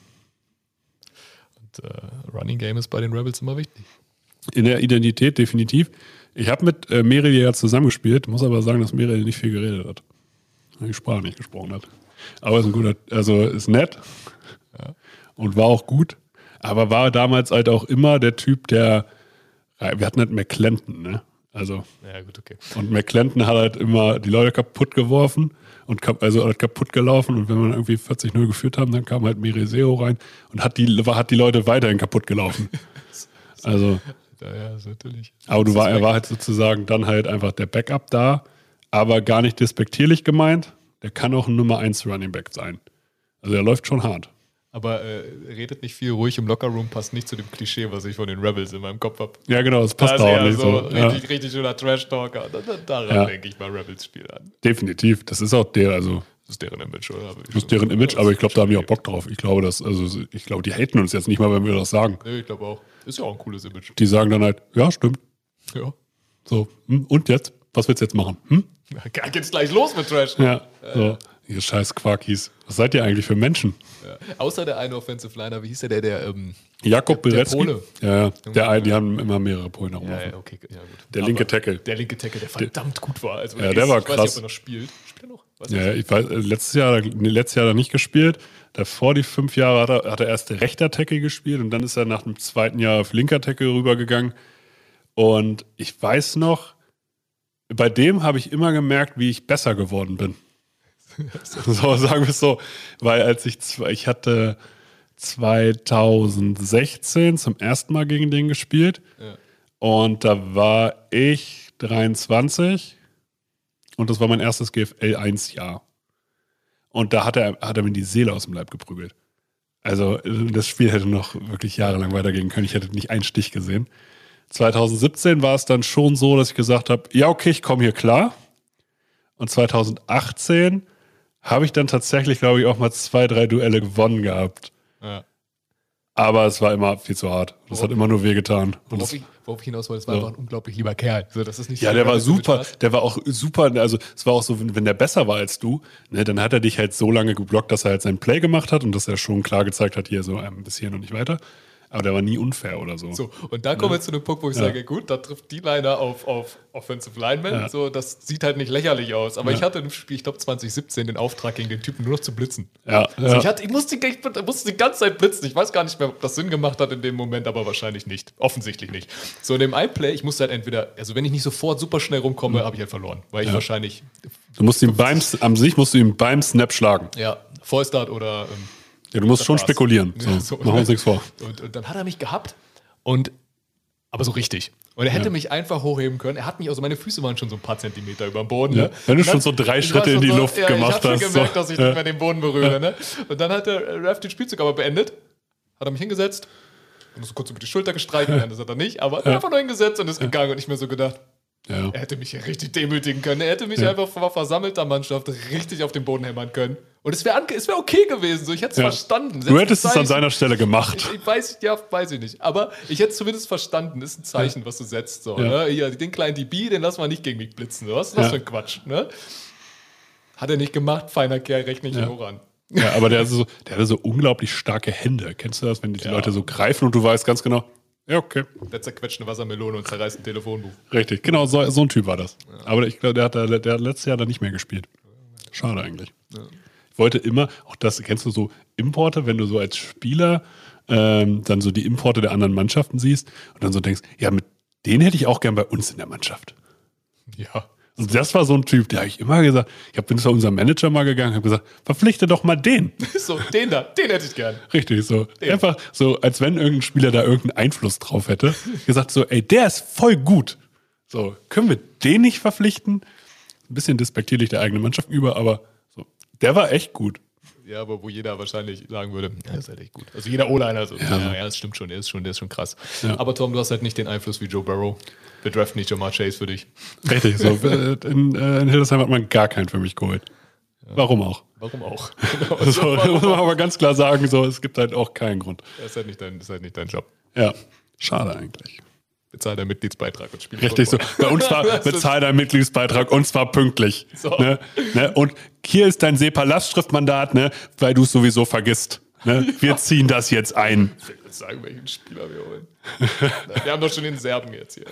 Running Game ist bei den Rebels immer wichtig. In der Identität definitiv. Ich habe mit Meryl ja zusammengespielt, muss aber sagen, dass Meryl nicht viel geredet hat. Die Sprache nicht gesprochen hat. Aber ist ein guter, also ist nett und war auch gut, aber war damals halt auch immer der Typ, wir hatten halt McClendon, ne? Also, ja, gut, okay. Und McClendon hat halt immer die Leute kaputt geworfen und kaputt gelaufen und wenn wir irgendwie 40-0 geführt haben, dann kam halt Meryl Seo rein und hat die Leute weiterhin kaputt gelaufen. Also, ja, ist natürlich. Aber er war halt sozusagen dann halt einfach der Backup da, aber gar nicht despektierlich gemeint. Der kann auch ein Nummer 1 Running Back sein. Also er läuft schon hart. Aber redet nicht viel, ruhig im Lockerroom passt nicht zu dem Klischee, was ich von den Rebels in meinem Kopf habe. Ja, genau, das passt auch nicht so. Richtig schöner Trash-Talker. Daran denke ich mal Rebels-Spiel an. Definitiv. Das ist auch das ist deren Image, oder? Das ist deren Image, aber ich glaube, da haben die auch Bock drauf. Ich glaube, die haten uns jetzt nicht mal, wenn wir das sagen. Nee, ich glaube auch. Ist ja auch ein cooles Image. Die sagen dann halt, ja, stimmt. Ja. So, und jetzt? Was willst du jetzt machen? Geht's gleich los mit Trash. Ja, so. Ihr scheiß Quakis. Was seid ihr eigentlich für Menschen? Ja. Außer der eine Offensive Liner, wie hieß der Jakob Beretzky. Pole. Ja, die haben immer mehrere Polen herum. Ja, okay, ja, gut. Der linke Tackle. Der linke Tackle, der verdammt gut war. Also, ja, der war krass. Ich weiß nicht, ob er noch spielt. Spielt er noch? Ja, ich weiß, letztes Jahr hat er nicht gespielt. Davor die 5 Jahre hat er erst rechter Tackle gespielt und dann ist er nach dem 2. Jahr auf linker Tackle rübergegangen. Und ich weiß noch, bei dem habe ich immer gemerkt, wie ich besser geworden bin. So, sagen wir es so. Weil ich hatte 2016 zum ersten Mal gegen den gespielt. Ja. Und da war ich 23 und das war mein erstes GFL-1-Jahr. Und da hat er mir die Seele aus dem Leib geprügelt. Also das Spiel hätte noch wirklich jahrelang weitergehen können. Ich hätte nicht einen Stich gesehen. 2017 war es dann schon so, dass ich gesagt habe, ja okay, ich komme hier klar. Und 2018 habe ich dann tatsächlich, glaube ich, auch mal 2, 3 Duelle gewonnen gehabt. Ja. Aber es war immer viel zu hart. Das hat immer nur wehgetan. Worauf ich hinaus wollte, es war einfach ein unglaublich lieber Kerl. Also, das ist nicht ja, der war super. Der war auch super. Also es war auch so, wenn der besser war als du, ne, dann hat er dich halt so lange geblockt, dass er halt sein Play gemacht hat und dass er schon klar gezeigt hat, hier so ein bisschen und nicht weiter. Aber der war nie unfair oder so. So, und da kommen wir zu einem Punkt, wo ich sage, gut, da trifft die Liner auf Offensive Linemen. Ja. So, das sieht halt nicht lächerlich aus. Aber ich hatte im Spiel, ich glaube 2017, den Auftrag gegen den Typen nur noch zu blitzen. Ja. Also ich musste die ganze Zeit blitzen. Ich weiß gar nicht mehr, ob das Sinn gemacht hat in dem Moment, aber wahrscheinlich nicht. Offensichtlich nicht. So, in dem einen Play, ich musste halt entweder, also wenn ich nicht sofort super schnell rumkomme, habe ich halt verloren. Weil ich wahrscheinlich... Du musst ihn beim Snap schlagen. Ja, Vollstart oder... Ja, du musst schon spekulieren. So, machen wir uns nichts vor. Und dann hat er mich gehabt, aber so richtig. Und er hätte mich einfach hochheben können. Er hat mich, also meine Füße waren schon so ein paar Zentimeter über dem Boden. Ja. Ne? Wenn du schon so 3 Schritte in die Luft gemacht hast. Ich habe schon gemerkt, dass ich nicht mehr den Boden berühre. Ne? Und dann hat der Ref den Spielzug aber beendet. Hat er mich hingesetzt. Und so kurz über die Schulter gestreichelt. Das hat er nicht. Aber einfach nur hingesetzt und ist gegangen. Und ich mir so gedacht, er hätte mich hier richtig demütigen können. Er hätte mich einfach vor versammelter Mannschaft richtig auf den Boden hämmern können. Und es wäre okay gewesen. So, ich hätte es verstanden. Du hättest es an seiner Stelle gemacht. Ich weiß ich nicht. Aber ich hätte es zumindest verstanden. Ist ein Zeichen, was du setzt. So, ne? Hier, den kleinen DB, den lassen wir nicht gegen mich blitzen. Was ist das für ein Quatsch? Ne? Hat er nicht gemacht. Feiner Kerl, rechne ich ihn hoch an. Ja, aber der hatte so unglaublich starke Hände. Kennst du das, wenn die Leute so greifen und du weißt ganz genau, ja, okay. Der zerquetscht eine Wassermelone und zerreißt ein Telefonbuch. Richtig, genau, so ein Typ war das. Ja. Aber ich glaube, der hat letztes Jahr dann nicht mehr gespielt. Schade eigentlich. Ja. Ich wollte immer, auch das, kennst du so Importe, wenn du so als Spieler dann so die Importe der anderen Mannschaften siehst und dann so denkst, ja, mit denen hätte ich auch gern bei uns in der Mannschaft. Ja. Und das war so ein Typ, der habe ich immer gesagt, bin zu unserem Manager mal gegangen und habe gesagt, verpflichte doch mal den. So, den hätte ich gern. Richtig, so. Den. Einfach so, als wenn irgendein Spieler da irgendeinen Einfluss drauf hätte. Gesagt so, ey, der ist voll gut. So, können wir den nicht verpflichten? Ein bisschen despektierlich der eigenen Mannschaft über, aber so, der war echt gut. Ja, aber wo jeder wahrscheinlich sagen würde, ja, das ist halt echt gut. Also jeder O-Liner so, ja, das stimmt schon, der ist schon krass. Ja. Aber Tom, du hast halt nicht den Einfluss wie Joe Burrow. Wir draften nicht Jamar Chase für dich. Richtig, so. In Hildesheim hat man gar keinen für mich geholt. Ja. Warum auch? Genau. So, da muss man aber ganz klar sagen, so, es gibt halt auch keinen Grund. Das ist halt nicht dein Job. Ja, schade eigentlich. Bezahl deinen Mitgliedsbeitrag und spiel. Richtig, so. Bei uns war bezahl deinen Mitgliedsbeitrag und zwar pünktlich. So. Ne? Und hier ist dein SEPA-Lastschriftmandat, ne? Weil du es sowieso vergisst. Ne? Wir ziehen das jetzt ein. Ich will jetzt sagen, welchen Spieler wir holen. Wir haben doch schon den Serben jetzt hier.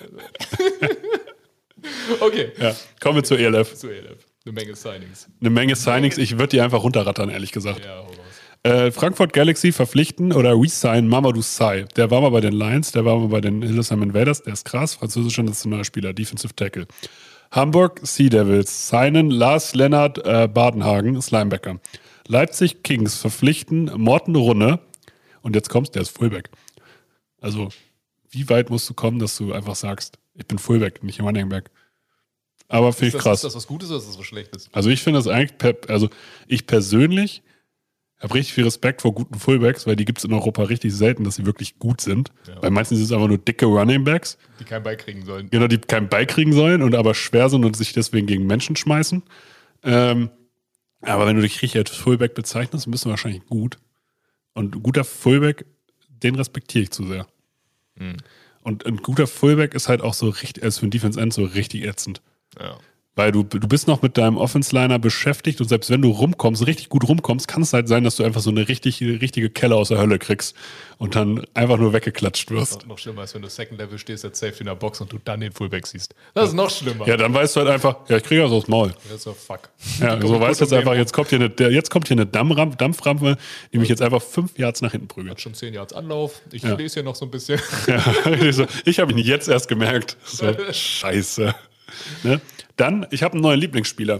Okay. Ja, kommen wir zur ELF. Eine Menge Signings. Ich würde die einfach runterrattern, ehrlich gesagt. Ja, hau raus. Frankfurt Galaxy verpflichten oder resign Mamadou Sy. Der war mal bei den Lions, der war mal bei den Hildesheim Invaders. Der ist krass, französischer Nationalspieler, Defensive Tackle. Hamburg Sea Devils signen Lars Lennart Badenhagen, ist Linebacker. Leipzig Kings verpflichten Morten Runne. Und jetzt kommst, der ist Fullback. Also, wie weit musst du kommen, dass du einfach sagst, ich bin Fullback, nicht Running Back. Aber finde ich krass. Ist das was Gutes oder ist das was Schlechtes? Also ich finde das eigentlich, ich persönlich Ich habe richtig viel Respekt vor guten Fullbacks, weil die gibt es in Europa richtig selten, dass sie wirklich gut sind. Ja. Weil meistens sind es einfach nur dicke Runningbacks. Die keinen Ball kriegen sollen. Genau, die keinen Ball kriegen sollen und aber schwer sind und sich deswegen gegen Menschen schmeißen. Aber wenn du dich richtig als Fullback bezeichnest, bist du wahrscheinlich gut. Und ein guter Fullback, den respektiere ich zu sehr. Mhm. Und ein guter Fullback ist halt auch so richtig, also für ein Defense End so richtig ätzend. Ja. Weil du bist noch mit deinem Offense-Liner beschäftigt und selbst wenn du rumkommst, richtig gut rumkommst, kann es halt sein, dass du einfach so eine richtige Kelle aus der Hölle kriegst und dann einfach nur weggeklatscht wirst. Noch schlimmer, als wenn du Second Level stehst als Safety in der Box und du dann den Fullback siehst. Das ist noch schlimmer. Ja, dann weißt du halt einfach, ja, ich kriege das aufs Maul. Das ist so fuck. Ja, so weißt du jetzt einfach, jetzt kommt hier eine Dampframpe, die mich jetzt einfach 5 Yards nach hinten prügelt. Hat schon 10 Yards Anlauf. Ich lese hier noch so ein bisschen. Ja, ich habe ihn jetzt erst gemerkt. So, scheiße. Ne? Dann, ich habe einen neuen Lieblingsspieler.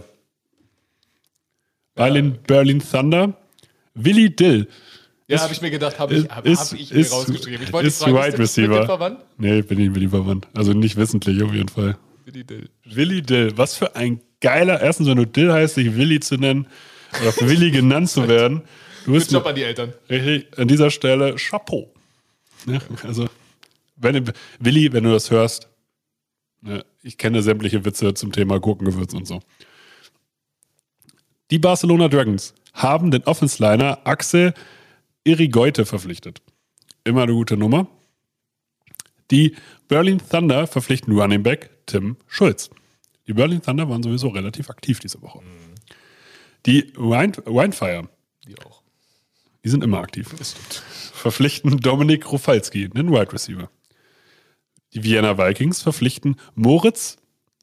Berlin Thunder. Willi Dill. Ja, habe ich mir gedacht, habe ich mir rausgeschrieben. Ich wollte ist Wide Receiver. Verwandt? Nee, ich bin nicht mit ihm verwandt. Also nicht wissentlich auf jeden Fall. Willi Dill. Was für ein geiler, erstens, wenn du Dill heißt, dich Willi zu nennen oder für Willi genannt zu werden. Du bist Job an die Eltern. Richtig, an dieser Stelle Chapeau. Ne? Also, Willi, wenn du das hörst, ne, ich kenne sämtliche Witze zum Thema Gurkengewürz und so. Die Barcelona Dragons haben den Offense-Liner Axel Irigoyen verpflichtet. Immer eine gute Nummer. Die Berlin Thunder verpflichten Running Back Tim Schulz. Die Berlin Thunder waren sowieso relativ aktiv diese Woche. Die Wildfire, Die auch. die sind immer aktiv, verpflichten Dominik Rufalski, einen Wide Receiver. Die Vienna Vikings verpflichten Moritz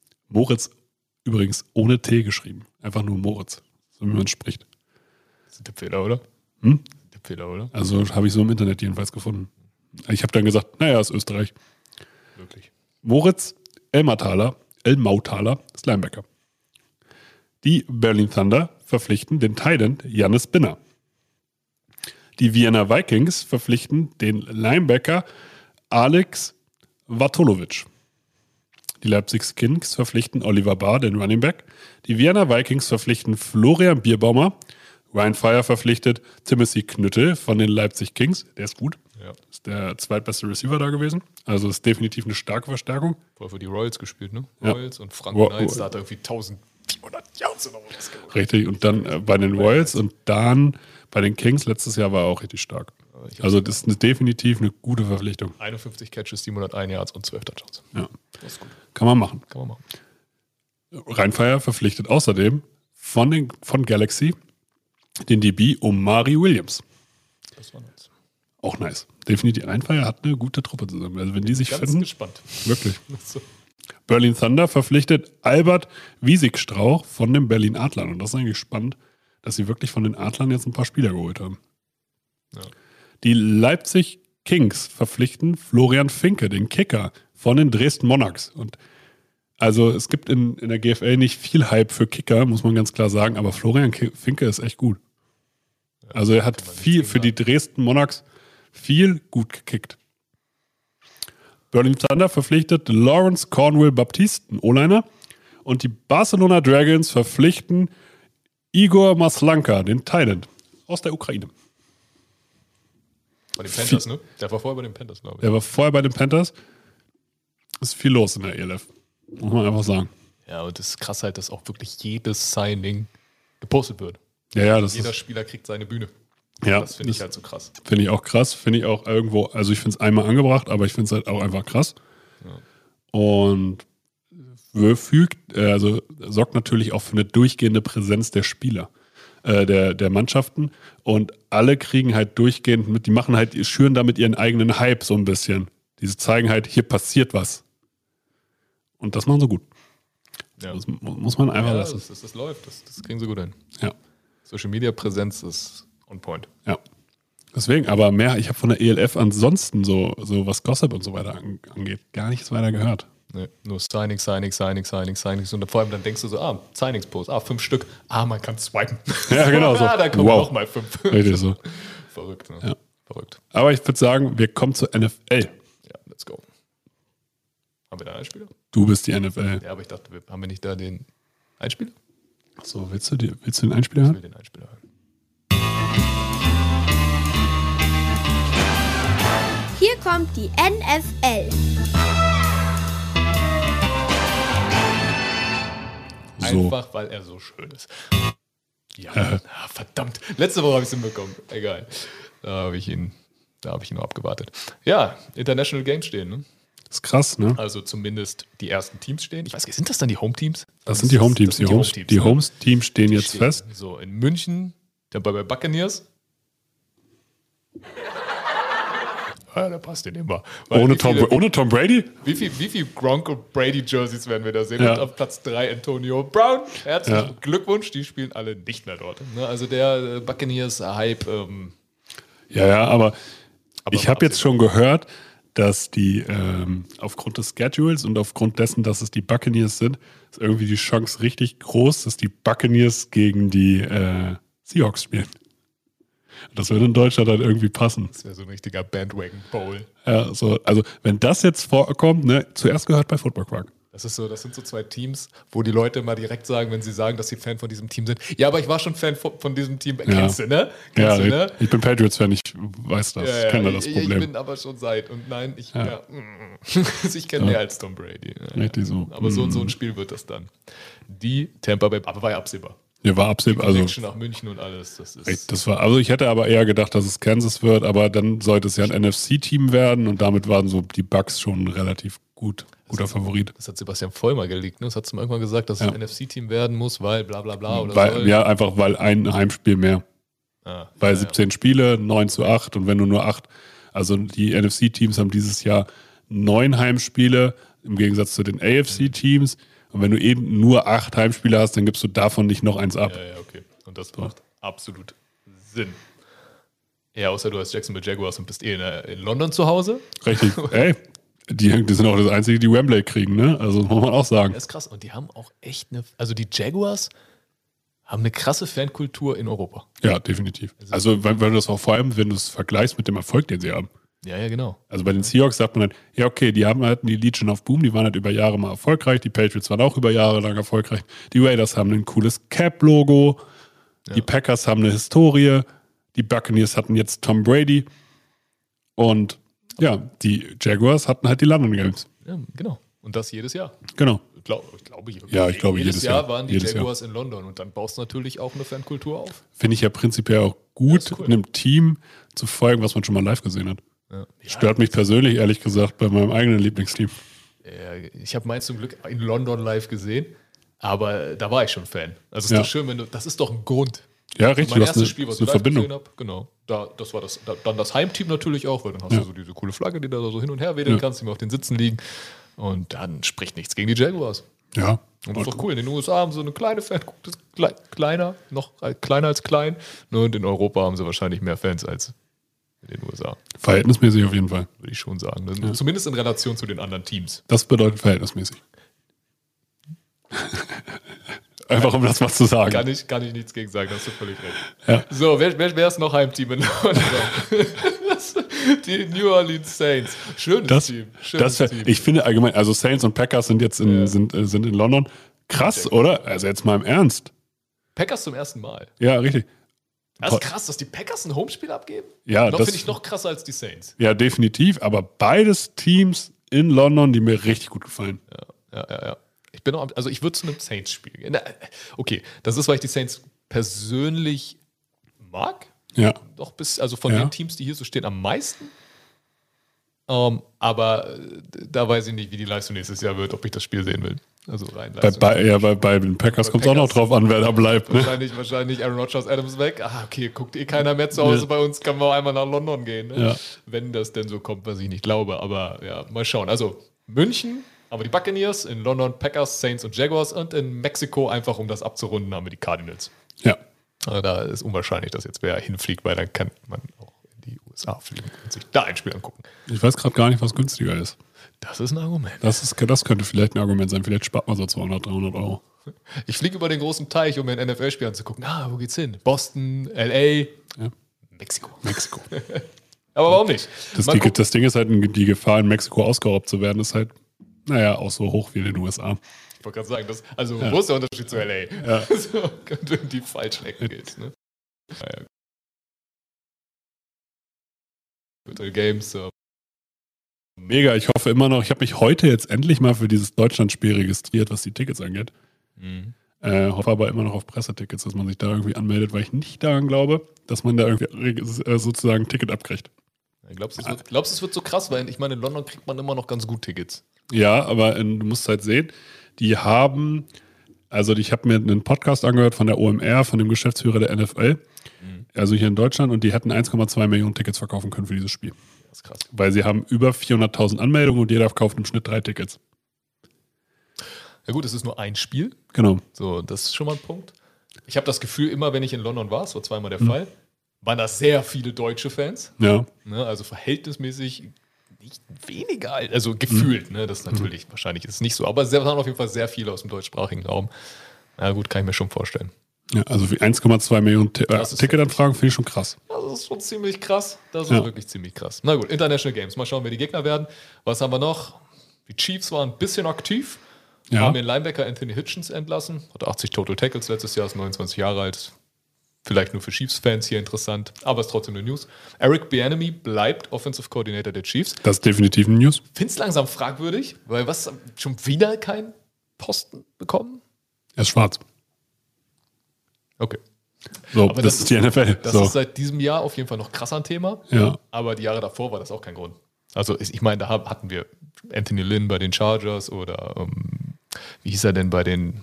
übrigens ohne T geschrieben, einfach nur Moritz, so wie man spricht. Das ist ein Tippfehler, oder? Tippfehler, oder? Also habe ich so im Internet jedenfalls gefunden. Ich habe dann gesagt, naja, ist Österreich. Wirklich. Moritz Elmautaler ist Linebacker. Die Berlin Thunder verpflichten den Tight End Jannis Binner. Die Vienna Vikings verpflichten den Linebacker Alex Vatolovic. Die Leipzig Kings verpflichten Oliver Barr, den Running Back. Die Vienna Vikings verpflichten Florian Bierbaumer. Ryan Fire verpflichtet Timothy Knüttel von den Leipzig Kings. Der ist gut. Ja. Ist der zweitbeste Receiver da gewesen. Also ist definitiv eine starke Verstärkung. Vorher für die Royals gespielt, ne? Ja. Royals und Frank Knights, da hat er irgendwie 1400 Yards oder was gemacht. Richtig. Und dann bei den Royals und dann bei den Kings letztes Jahr war er auch richtig stark. Also das ist definitiv eine gute Verpflichtung. 51 Catches, 701 Yards und 12 Touchdowns. Ja. Das ist gut. Kann man machen. Kann man machen. Rheinfire verpflichtet außerdem von Galaxy den DB Omari Williams. Das war nice. Auch nice. Definitiv. Rheinfire hat eine gute Truppe zusammen. Also wenn die sich Ganz finden, gespannt. wirklich. So. Berlin Thunder verpflichtet Albert Wiesigstrauch von den Berlin Adlern. Und das ist eigentlich spannend, dass sie wirklich von den Adlern jetzt ein paar Spieler geholt haben. Ja. Die Leipzig Kings verpflichten Florian Finke, den Kicker von den Dresden Monarchs. Und also es gibt in der GFL nicht viel Hype für Kicker, muss man ganz klar sagen, aber Florian Finke ist echt gut. Also er hat viel für die Dresden Monarchs viel gut gekickt. Berlin Thunder verpflichtet Lawrence Cornwell Baptiste, einen O-Liner. Und die Barcelona Dragons verpflichten Igor Maslanka, den Thailand, aus der Ukraine. Bei den Panthers, ne? Der war vorher bei den Panthers, glaube ich. Der war vorher bei den Panthers. Ist viel los in der ELF. Muss man einfach sagen. Ja, und das ist krass halt, dass auch wirklich jedes Signing gepostet wird. Ja, das Jeder ist. Spieler kriegt seine Bühne. Ja, Das finde ich halt so krass. Finde ich auch krass. Finde ich auch irgendwo, also ich finde es einmal angebracht, aber ich finde es halt auch einfach krass. Ja. Und sorgt natürlich auch für eine durchgehende Präsenz der Spieler, der Mannschaften. Und alle kriegen halt durchgehend mit, die schüren damit ihren eigenen Hype so ein bisschen. Die zeigen halt, hier passiert was. Und das machen sie gut. Ja. Das muss man einfach lassen. Das läuft, das kriegen sie gut hin. Ja. Social Media Präsenz ist on point. Ja. Deswegen, aber mehr, ich habe von der ELF ansonsten so was Gossip und so weiter angeht, gar nichts weiter gehört. Nee, nur Signings. Und vor allem dann denkst du so, Signings-Post, 5 Stück. Man kann swipen. Ja, genau so. Da kommen nochmal 5. Richtig so. Verrückt, ne? Ja. Verrückt. Aber ich würde sagen, wir kommen zur NFL. Ja, let's go. Haben wir da einen Einspieler? Du bist die NFL. Ja, aber ich dachte, haben wir nicht da den Einspieler? So, willst du den Einspieler Ich hören? will den Einspieler hören. hier kommt die NFL. So. Einfach, weil er so schön ist. Ja, verdammt. Letzte Woche habe ich es hinbekommen. Egal. Da habe ich ihn nur abgewartet. Ja, International Games stehen, ne? Das ist krass, ne? Also zumindest die ersten Teams stehen. Ich weiß nicht, sind das dann die Home-Teams? Das sind die Home-Teams. Die Home-Teams stehen jetzt fest. So, in München, dann bei Buccaneers. Ja, der passt den immer. Ohne Tom Brady? Wie viel Gronk und Brady-Jerseys werden wir da sehen? Ja. Und auf Platz 3 Antonio Brown. Herzlichen Glückwunsch, die spielen alle nicht mehr dort. Ne? Also der Buccaneers-Hype. Ja, aber ich habe jetzt schon gehört, dass die aufgrund des Schedules und aufgrund dessen, dass es die Buccaneers sind, ist irgendwie die Chance richtig groß, dass die Buccaneers gegen die Seahawks spielen. Das würde in Deutschland dann irgendwie passen. Das wäre so ein richtiger Bandwagon-Bowl. Ja, so, also wenn das jetzt vorkommt, ne, zuerst gehört bei Football Quark. Das sind so zwei Teams, wo die Leute mal direkt sagen, wenn sie sagen, dass sie Fan von diesem Team sind. Ja, aber ich war schon Fan von diesem Team. Kennst du, ne? Ich bin Patriots-Fan, ich weiß das. Ich kenne das Problem. Ich bin aber schon seit. Und nein, ich kenne mehr als Tom Brady. Richtig so. Aber so ein Spiel wird das dann. Die Tampa Bay, aber war ja absehbar. Ja, war absehbar. Also schon nach München und alles. Also ich hätte aber eher gedacht, dass es Kansas wird, aber dann sollte es ja ein NFC-Team werden und damit waren so die Bucks schon relativ guter Favorit. Das hat Sebastian Vollmer geleakt, ne? Das hat zum irgendwann gesagt, dass es ein NFC-Team werden muss, weil bla bla bla oder so. Ja, einfach weil ein Heimspiel mehr. Weil 17 Spiele, 9-8 und wenn du nur 8, also die NFC-Teams haben dieses Jahr 9 Heimspiele im Gegensatz zu den AFC-Teams. Und wenn du eben nur 8 Heimspiele hast, dann gibst du davon nicht noch eins ab. Ja, okay. Und das macht absolut Sinn. Ja, außer du hast Jacksonville Jaguars und bist in London zu Hause. Richtig. Ey, die sind auch das Einzige, die Wembley kriegen, ne? Also muss man auch sagen. Das ist krass. Und die haben auch echt also die Jaguars haben eine krasse Fankultur in Europa. Ja, definitiv. Also weil du das auch vor allem, wenn du es vergleichst mit dem Erfolg, den sie haben. Ja, genau. Also bei den Seahawks sagt man dann, ja okay, die hatten die Legion of Boom, die waren halt über Jahre mal erfolgreich, die Patriots waren auch über Jahre lang erfolgreich, die Raiders haben ein cooles Cap-Logo, die Packers haben eine Historie, die Buccaneers hatten jetzt Tom Brady und ja, die Jaguars hatten halt die London Games. Ja, genau. Und das jedes Jahr. Genau. Ich glaube jedes Jahr waren die Jaguars in London und dann baust du natürlich auch eine Fankultur auf. Finde ich ja prinzipiell auch gut, einem Team zu folgen, was man schon mal live gesehen hat. Ja. Stört mich persönlich, ehrlich gesagt, bei meinem eigenen Lieblingsteam. Ja, ich habe meins zum Glück in London live gesehen, aber da war ich schon Fan. Also es ist doch schön, das ist doch ein Grund. Ja, richtig. Mein erstes Spiel, was ich live Verbindung gesehen habe, genau. Das war dann das Heimteam natürlich auch, weil dann hast du so diese coole Flagge, die da so hin und her wedeln kannst, die mir auf den Sitzen liegen. Und dann spricht nichts gegen die Jaguars. Ja. Und das ist doch cool. In den USA haben sie eine kleine Fankultur, kleiner, noch kleiner als klein. Und in Europa haben sie wahrscheinlich mehr Fans als in den USA. Verhältnismäßig auf jeden Fall. Würde ich schon sagen. Zumindest in Relation zu den anderen Teams. Das bedeutet verhältnismäßig. Einfach um das mal zu sagen. Kann ich nichts gegen sagen, hast du völlig recht. Ja. So, wer ist noch Heimteam in London? Die New Orleans Saints. Schönes Team. Ich finde allgemein, also Saints und Packers sind jetzt sind in London. Krass, oder? Also jetzt mal im Ernst. Packers zum ersten Mal. Ja, richtig. Das ist krass, dass die Packers ein Homespiel abgeben. Ja, das finde ich noch krasser als die Saints. Ja, definitiv. Aber beides Teams in London, die mir richtig gut gefallen. Ja. Ich würde zu einem Saints-Spiel gehen. Okay, das ist, weil ich die Saints persönlich mag. Ja. Doch also von den Teams, die hier so stehen, am meisten. Aber da weiß ich nicht, wie die Leistung nächstes Jahr wird, ob ich das Spiel sehen will. Also rein bei den Packers kommt es auch noch drauf an, wer da bleibt. Ne? Wahrscheinlich Aaron Rodgers, Adams weg. Okay, guckt keiner mehr zu Hause bei uns, kann man auch einmal nach London gehen. Ne? Ja. Wenn das denn so kommt, was ich nicht glaube. Aber ja, mal schauen. Also München, aber die Buccaneers, in London Packers, Saints und Jaguars und in Mexiko, einfach um das abzurunden, haben wir die Cardinals. Ja. Da ist unwahrscheinlich, dass jetzt wer hinfliegt, weil dann kann man auch in die USA fliegen und sich da ein Spiel angucken. Ich weiß gerade gar nicht, was günstiger ist. Das ist ein Argument. Das könnte vielleicht ein Argument sein. Vielleicht spart man so 200, 300 Euro. Ich fliege über den großen Teich, um mir ein NFL-Spiel anzugucken. Wo geht's hin? Boston, L.A., Mexiko. Aber warum nicht? Das Ding ist halt, die Gefahr, in Mexiko ausgeraubt zu werden, ist halt, auch so hoch wie in den USA. Ich wollte gerade sagen, wo ist der Unterschied zu L.A.? Ja. So, wenn du in die falschen Ecken gehst. Ne? Games, Mega, ich hoffe immer noch, ich habe mich heute jetzt endlich mal für dieses Deutschlandspiel registriert, was die Tickets angeht. Hoffe aber immer noch auf Pressetickets, dass man sich da irgendwie anmeldet, weil ich nicht daran glaube, dass man da irgendwie sozusagen ein Ticket abkriegt. Glaubst du, es wird so krass? Weil ich meine, in London kriegt man immer noch ganz gut Tickets. Ja, aber du musst halt sehen, ich habe mir einen Podcast angehört von der OMR, von dem Geschäftsführer der NFL, also hier in Deutschland, und die hätten 1,2 Millionen Tickets verkaufen können für dieses Spiel. Das ist krass. Weil sie haben über 400.000 Anmeldungen und jeder kauft im Schnitt 3 Tickets. Ja gut, es ist nur ein Spiel. Genau. So, das ist schon mal ein Punkt. Ich habe das Gefühl, immer wenn ich in London war, es war zweimal der Fall, waren da sehr viele deutsche Fans. Ja. Ne, also verhältnismäßig nicht weniger, also gefühlt. Ne, das ist natürlich, wahrscheinlich ist es nicht so, aber es waren auf jeden Fall sehr viele aus dem deutschsprachigen Raum. Na gut, kann ich mir schon vorstellen. Ja, also wie 1,2 Millionen Ticketanfragen finde ich schon krass. Das ist schon ziemlich krass. Das ist wirklich ziemlich krass. Na gut, International Games. Mal schauen, wer die Gegner werden. Was haben wir noch? Die Chiefs waren ein bisschen aktiv. Ja. Haben den Linebacker Anthony Hitchens entlassen. Hat 80 Total Tackles letztes Jahr, ist 29 Jahre alt. Vielleicht nur für Chiefs-Fans hier interessant, aber ist trotzdem eine News. Eric Bieniemy bleibt Offensive Coordinator der Chiefs. Das ist definitiv eine News. Find's langsam fragwürdig, weil schon wieder keinen Posten bekommen? Er ist schwarz. Okay. So, aber das ist die NFL. Das ist seit diesem Jahr auf jeden Fall noch krass ein Thema. Ja. Aber die Jahre davor war das auch kein Grund. Also ich meine, da hatten wir Anthony Lynn bei den Chargers oder wie hieß er denn bei den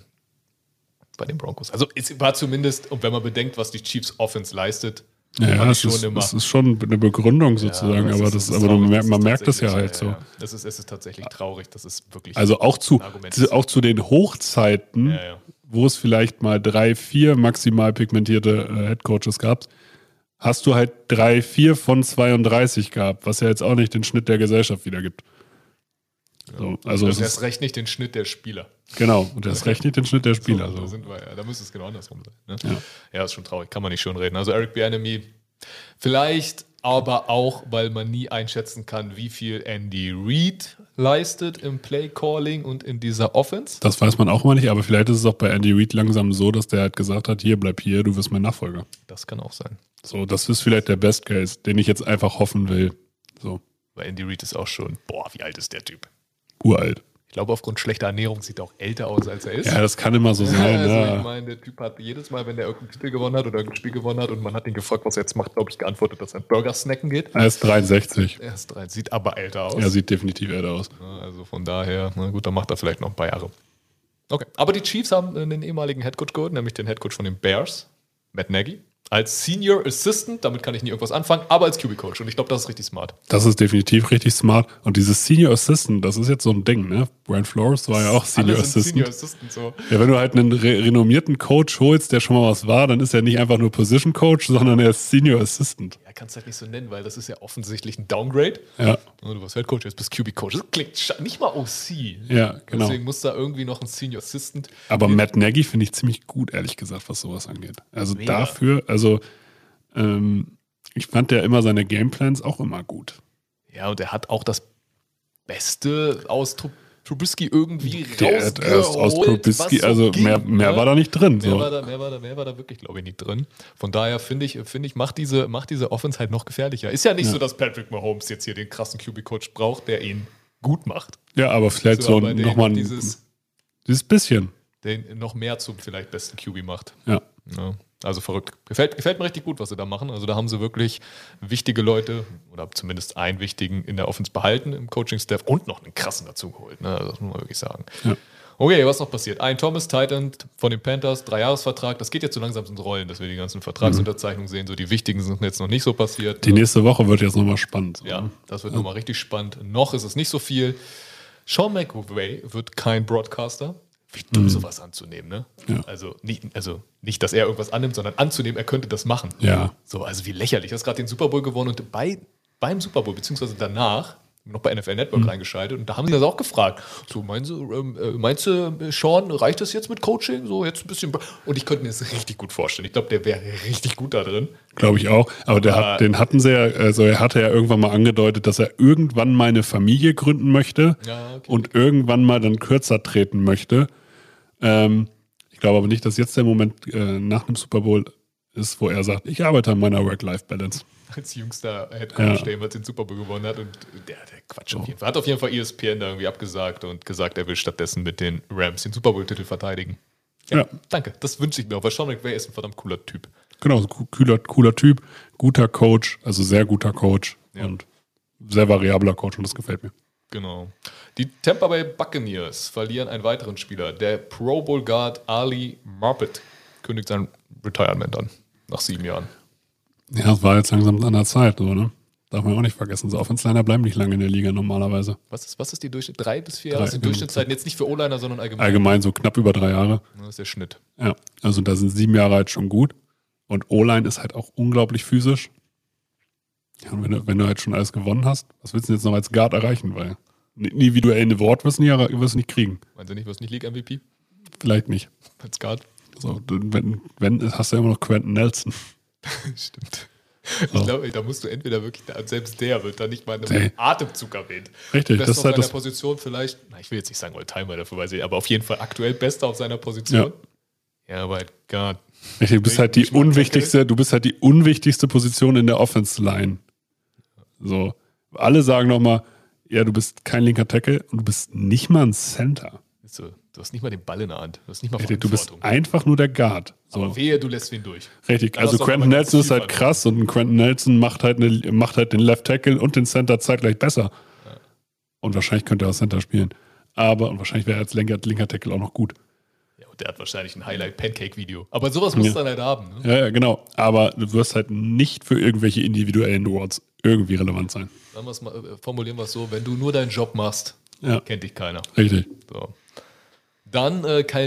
Broncos? Also es war zumindest, und wenn man bedenkt, was die Chiefs Offense leistet, ja, das ist schon eine Begründung sozusagen, ja, aber man merkt das ja halt so. Ja. Es ist tatsächlich traurig, das ist wirklich. Also auch zu den Hochzeiten, wo es vielleicht mal 3, 4 maximal pigmentierte Headcoaches gab, hast du halt 3, 4 von 32 gehabt, was ja jetzt auch nicht den Schnitt der Gesellschaft wiedergibt. So, also das erst recht nicht den Schnitt der Spieler. Genau, und das recht nicht den Schnitt der Spieler. So. Da müsste es genau andersrum sein. Ne? Ja, ist schon traurig, kann man nicht schön reden. Also Eric Bieniemy, vielleicht aber auch, weil man nie einschätzen kann, wie viel Andy Reid leistet im Play-Calling und in dieser Offense. Das weiß man auch mal nicht, aber vielleicht ist es auch bei Andy Reid langsam so, dass der halt gesagt hat, hier, bleib hier, du wirst mein Nachfolger. Das kann auch sein. So, das ist vielleicht der Best Case, den ich jetzt einfach hoffen will. So. Weil Andy Reid ist auch schon, wie alt ist der Typ? Uralt. Ich glaube, aufgrund schlechter Ernährung sieht er auch älter aus, als er ist. Ja, das kann immer so sein. Also ich meine, der Typ hat jedes Mal, wenn der irgendein Titel gewonnen hat oder irgendein Spiel gewonnen hat und man hat ihn gefragt, was er jetzt macht, glaube ich, geantwortet, dass er Burger snacken geht. Er ist 63. Er ist 63, sieht aber älter aus. Er sieht definitiv älter aus. Also von daher, na gut, dann macht er vielleicht noch ein paar Jahre. Okay, aber die Chiefs haben einen ehemaligen Headcoach geholt, nämlich den Headcoach von den Bears, Matt Nagy, als Senior Assistant, damit kann ich nie irgendwas anfangen, aber als QB-Coach und ich glaube, das ist richtig smart. Das ist definitiv richtig smart und dieses Senior Assistant, das ist jetzt so ein Ding, ne? Brian Flores war ja auch Senior Assistant. So. Ja, wenn du halt einen renommierten Coach holst, der schon mal was war, dann ist er nicht einfach nur Position Coach, sondern er ist Senior Assistant. Ja, kannst halt nicht so nennen, weil das ist ja offensichtlich ein Downgrade. Ja. Du warst Headcoach, jetzt bist QB-Coach. Das klingt nicht mal OC. Ja, genau. Deswegen muss da irgendwie noch ein Senior Assistant. Aber Matt Nagy finde ich ziemlich gut, ehrlich gesagt, was sowas angeht. Also mega. Dafür, ich fand der immer seine Gameplans auch immer gut. Ja, und er hat auch das Beste aus Trubisky irgendwie rausgeholt. Aus Trubisky, also ging, mehr war da nicht drin. Mehr war da wirklich, glaube ich, nicht drin. Von daher finde ich, macht diese Offense halt noch gefährlicher. Ist ja nicht so, dass Patrick Mahomes jetzt hier den krassen QB-Coach braucht, der ihn gut macht. Ja, aber vielleicht so nochmal dieses bisschen. Den noch mehr zum vielleicht besten QB macht. Ja. Also verrückt. Gefällt mir richtig gut, was sie da machen. Also da haben sie wirklich wichtige Leute oder zumindest einen wichtigen in der Offense behalten im Coaching-Staff und noch einen krassen dazu geholt. Ne? Also das muss man wirklich sagen. Ja. Okay, was noch passiert? Ein Thomas Titan von den Panthers, 3-Jahres-Vertrag. Das geht jetzt so langsam ins Rollen, dass wir die ganzen Vertragsunterzeichnungen sehen. So die wichtigen sind jetzt noch nicht so passiert. Die nächste Woche wird jetzt nochmal spannend. Ja, das wird nochmal richtig spannend. Noch ist es nicht so viel. Sean McVay wird kein Broadcaster. Wie dumm, sowas anzunehmen, ne? Ja. Also nicht, dass er irgendwas annimmt, sondern anzunehmen, er könnte das machen. Ja. So, also wie lächerlich. Du hast gerade den Super Bowl gewonnen und beim Super Bowl, beziehungsweise danach, noch bei NFL Network reingeschaltet und da haben sie das auch gefragt. So, meinst du, Sean, reicht das jetzt mit Coaching? So, jetzt ein bisschen. Und ich könnte mir das richtig gut vorstellen. Ich glaube, der wäre richtig gut da drin. Glaube ich auch. Aber den hatten sie ja, also er hatte ja irgendwann mal angedeutet, dass er irgendwann mal eine Familie gründen möchte und irgendwann mal dann kürzer treten möchte. Ich glaube aber nicht, dass jetzt der Moment nach dem Super Bowl ist, wo er sagt, ich arbeite an meiner Work-Life-Balance. als jüngster Headcoach, der jemals den Super Bowl gewonnen hat. Und der Quatsch auf jeden Fall. Hat auf jeden Fall ESPN da irgendwie abgesagt und gesagt, er will stattdessen mit den Rams den Super Bowl-Titel verteidigen. Ja, danke. Das wünsche ich mir auch, weil Sean McVay ist ein verdammt cooler Typ. Genau, cooler Typ, guter Coach, also sehr guter Coach und sehr variabler Coach und das gefällt mir. Genau. Die Tampa Bay Buccaneers verlieren einen weiteren Spieler. Der Pro Bowl Guard Ali Marpet kündigt sein Retirement an, nach 7 Jahren. Ja, das war jetzt langsam an der Zeit, so, ne? Darf man auch nicht vergessen. So Offense-Liner bleiben nicht lange in der Liga normalerweise. Was ist die Durchschnitt? 3 bis 4 Jahre? Das sind die Durchschnittszeiten jetzt nicht für O-Liner, sondern allgemein. Allgemein so knapp über 3 Jahre. Das ist der Schnitt. Ja, also da sind 7 Jahre halt schon gut. Und O-Line ist halt auch unglaublich physisch. Ja, und wenn du halt schon alles gewonnen hast, was willst du denn jetzt noch als Guard erreichen? Weil individuell eine Award wirst du nicht kriegen. Meinst du nicht, wirst du nicht League-MVP? Vielleicht nicht. Als Guard? So, wenn hast du ja immer noch Quentin Nelson. Stimmt. So. Ich glaube, da musst du entweder wirklich, selbst der wird da nicht mal in einem Atemzug erwähnt. Richtig, Bester auf seiner Position vielleicht, ich will jetzt nicht sagen All-Timer dafür, weiß ich, aber auf jeden Fall aktuell Bester auf seiner Position. Ja, aber Guard. Richtig, du bist halt die unwichtigste Position in der Offense-Line. So. Alle sagen nochmal, ja, du bist kein linker Tackle und du bist nicht mal ein Center. So, du hast nicht mal den Ball in der Hand. Du hast nicht mal Richtig, du bist einfach nur der Guard. So. Aber wehe, du lässt ihn durch. Richtig, also Quentin Nelson ist halt krass und Quentin Nelson macht halt den Left Tackle und den Center zeitgleich besser. Ja. Und wahrscheinlich könnte er auch Center spielen. Und wahrscheinlich wäre er als linker Tackle auch noch gut. Ja, und der hat wahrscheinlich ein Highlight-Pancake-Video. Aber sowas musst du dann halt haben. Ne? Ja, genau. Aber du wirst halt nicht für irgendwelche individuellen Awards irgendwie relevant sein. Formulieren wir es so, wenn du nur deinen Job machst, kennt dich keiner. Richtig. So. Dann Kyle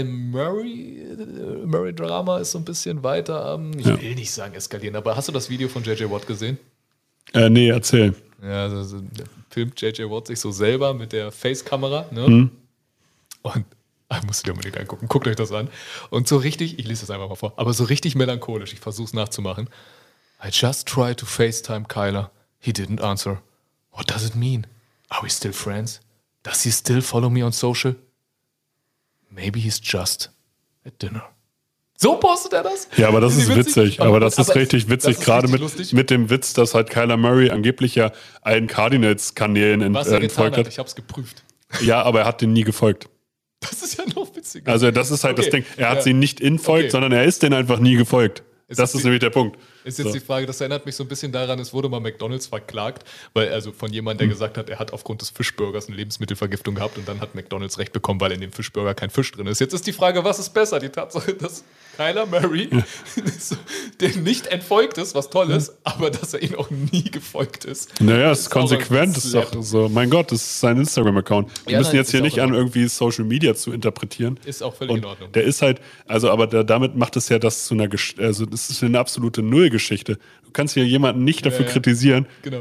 Murray-Drama ist so ein bisschen weiter ich will nicht sagen eskalieren, aber hast du das Video von J.J. Watt gesehen? Nee, erzähl. Ja, also filmt J.J. Watt sich so selber mit der Face-Kamera, ne? Und musst du dir unbedingt angucken, guckt euch das an. Und so richtig, ich lese das einfach mal vor, aber so richtig melancholisch, ich versuche es nachzumachen. I just tried to FaceTime Kyler. He didn't answer. What does it mean? Are we still friends? Does he still follow me on social? Maybe he's just at dinner. So postet er das? Ja, aber das ist witzig. Aber das ist richtig witzig, gerade mit dem Witz, dass halt Kyler Murray angeblich ja allen Cardinals-Kanälen entfolgt hat. Ich hab's geprüft. Ja, aber er hat denen nie gefolgt. Das ist ja noch witziger. Also das ist halt das Ding. Er hat sie nicht entfolgt, sondern er ist denen einfach nie gefolgt. Das ist nämlich der Punkt. Ist jetzt die Frage, das erinnert mich so ein bisschen daran, es wurde mal McDonald's verklagt, weil also von jemandem, der gesagt hat, er hat aufgrund des Fischburgers eine Lebensmittelvergiftung gehabt und dann hat McDonald's Recht bekommen, weil in dem Fischburger kein Fisch drin ist. Jetzt ist die Frage, was ist besser? Die Tatsache, dass Kyler Murray dem nicht entfolgt ist, was toll ist, aber dass er ihm auch nie gefolgt ist. Naja, es ist konsequent, das ist doch so, mein Gott, das ist sein Instagram-Account. Wir müssen jetzt hier nicht an irgendwie Social Media zu interpretieren. Ist auch völlig in Ordnung. Der ist halt, damit macht es ja das zu einer, das ist eine absolute Nullgeschichte. Du kannst ja jemanden nicht dafür kritisieren. Genau.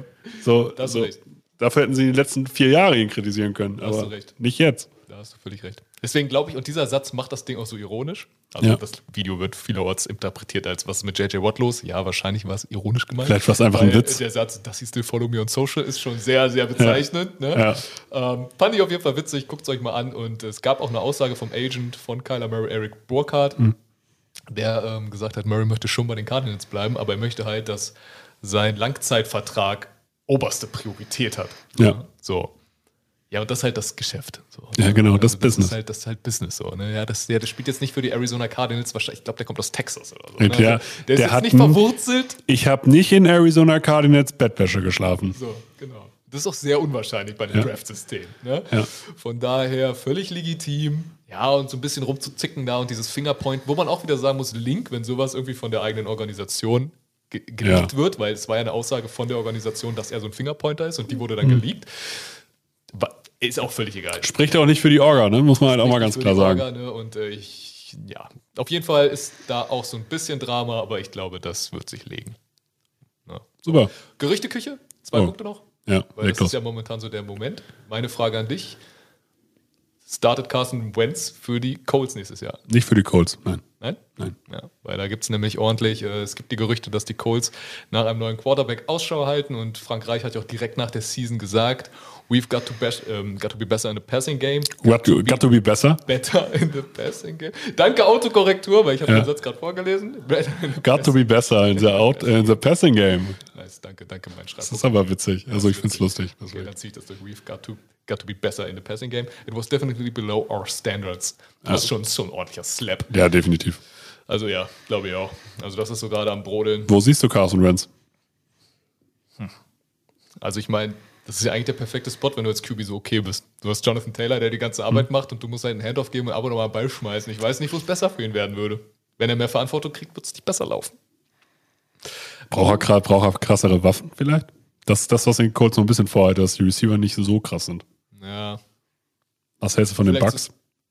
Dafür hätten sie die letzten 4 Jahre ihn kritisieren können, aber nicht jetzt. Da hast du völlig recht. Deswegen glaube ich, und dieser Satz macht das Ding auch so ironisch. Also das Video wird vielerorts interpretiert als, was ist mit J.J. Watt los? Ja, wahrscheinlich war es ironisch gemeint. Vielleicht war es einfach ein Witz. Der Satz, dass sie still follow me on social, ist schon sehr, sehr bezeichnend. Ne? Fand ich auf jeden Fall witzig. Guckt es euch mal an. Und es gab auch eine Aussage vom Agent von Kyler Murray, Eric Burkhardt, der gesagt hat, Murray möchte schon bei den Cardinals bleiben, aber er möchte halt, dass sein Langzeitvertrag oberste Priorität hat. Ja. So. Ja, und das ist halt das Geschäft. So. Ja, genau, das Business. Das ist halt Business so. Ne? Ja, das spielt jetzt nicht für die Arizona Cardinals, wahrscheinlich, ich glaube, der kommt aus Texas oder so. Ne? Also, der ist jetzt nicht verwurzelt. Ich habe nicht in Arizona Cardinals Bettwäsche geschlafen. So, genau. Das ist auch sehr unwahrscheinlich bei dem Draft-System. Ne? Ja. Von daher völlig legitim. Ja, und so ein bisschen rumzuzicken da und dieses Fingerpoint, wo man auch wieder sagen muss, Link, wenn sowas irgendwie von der eigenen Organisation geleakt wird, weil es war ja eine Aussage von der Organisation, dass er so ein Fingerpointer ist und die wurde dann geleakt. Ist auch völlig egal. Spricht auch nicht für die Orga, ne? Muss man halt auch mal ganz klar sagen. Orga, ne? Und auf jeden Fall ist da auch so ein bisschen Drama, aber ich glaube, das wird sich legen. Ja. Super. Gerüchteküche, 2 Punkte noch. Ja, weil das ist ja momentan so der Moment. Meine Frage an dich. Startet Carson Wentz für die Colts nächstes Jahr? Nicht für die Colts, nein. Nein? Nein. Ja, weil da gibt es nämlich ordentlich, es gibt die Gerüchte, dass die Colts nach einem neuen Quarterback Ausschau halten und Frank Reich hat ja auch direkt nach der Season gesagt, We've got to be better in the passing game. Got to be better. Better in the passing game. Danke Autokorrektur, weil ich habe den Satz gerade vorgelesen. Got to be better in the passing game. Nice, danke, mein Schreibung. Das ist aber witzig. Also ich finde es lustig. Okay, dann ziehe ich das durch. We've got to be better in the passing game. It was definitely below our standards. Das ist schon ein ordentlicher Slap. Ja, definitiv. Also ja, glaube ich auch. Also das ist so gerade am Brodeln. Wo siehst du Carson Wentz? Also ich meine, das ist ja eigentlich der perfekte Spot, wenn du als QB so okay bist. Du hast Jonathan Taylor, der die ganze Arbeit macht und du musst halt einen Handoff geben und ab und an mal einen Ball schmeißen. Ich weiß nicht, wo es besser für ihn werden würde. Wenn er mehr Verantwortung kriegt, wird es nicht besser laufen. Braucht er krassere Waffen vielleicht? Das ist das, was den Colts noch ein bisschen vorhält, dass die Receiver nicht so krass sind. Ja. Was hältst du von den Bucks?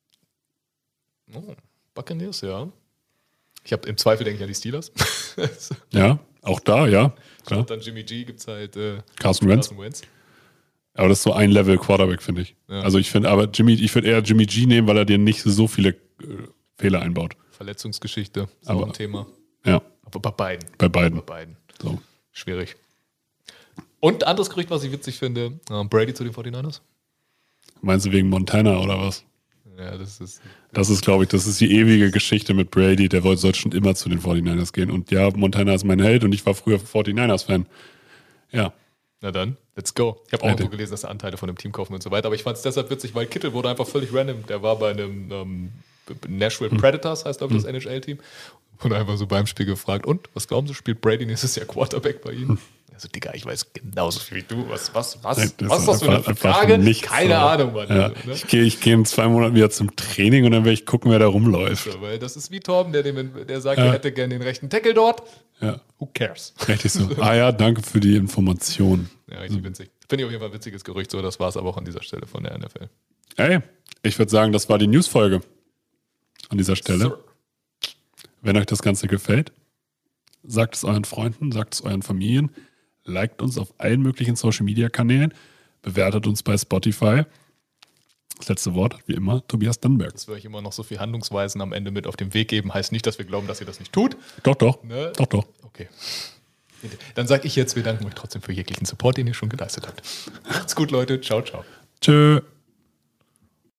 Buccaneers, ja. Ich habe im Zweifel, denke ich, an die Steelers. Ja, auch da, ja. Klar. Und dann Jimmy G gibt es halt Carson Wentz. Aber das ist so ein Level Quarterback, finde ich. Ja. Also ich würde eher Jimmy G nehmen, weil er dir nicht so viele Fehler einbaut. Verletzungsgeschichte ist auch ein Thema. Ja. Aber bei beiden. Bei beiden. So. Schwierig. Und anderes Gerücht, was ich witzig finde, Brady zu den 49ers. Meinst du wegen Montana oder was? Ja, das ist, glaube ich, das ist die ewige Geschichte mit Brady. Der sollte schon immer zu den 49ers gehen. Und ja, Montana ist mein Held und ich war früher 49ers-Fan. Ja. Na dann, let's go. Ich habe auch so gelesen, dass er Anteile von dem Team kaufen und so weiter. Aber ich fand es deshalb witzig, weil Kittel wurde einfach völlig random. Der war bei einem Nashville Predators, heißt glaube ich das NHL-Team. Wurde einfach so beim Spiel gefragt, und, was glauben Sie, spielt Brady nächstes Jahr Quarterback bei Ihnen? Also, Digga, ich weiß genauso viel wie du. Was ist das für eine Frage? Keine Ahnung, Mann. Ja. Also, ne? Ich gehe in 2 Monaten wieder zum Training und dann werde ich gucken, wer da rumläuft. Also, weil das ist wie Torben, der sagt, er hätte gerne den rechten Tackle dort. Ja. Who cares? Richtig so. Ja, danke für die Information. Ja, richtig witzig. Finde ich auf jeden Fall ein witziges Gerücht. So, das war es aber auch an dieser Stelle von der NFL. Ey, ich würde sagen, das war die News-Folge an dieser Stelle. Sir. Wenn euch das Ganze gefällt, sagt es euren Freunden, sagt es euren Familien, liked uns auf allen möglichen Social-Media-Kanälen, bewertet uns bei Spotify. Das letzte Wort hat wie immer Tobias Dannenberg. Dass wir euch immer noch so viel Handlungsweisen am Ende mit auf den Weg geben, heißt nicht, dass wir glauben, dass ihr das nicht tut. Doch. Ne? Doch. Okay. Dann sage ich jetzt, wir danken euch trotzdem für jeglichen Support, den ihr schon geleistet habt. Macht's gut, Leute. Ciao, ciao. Tschö.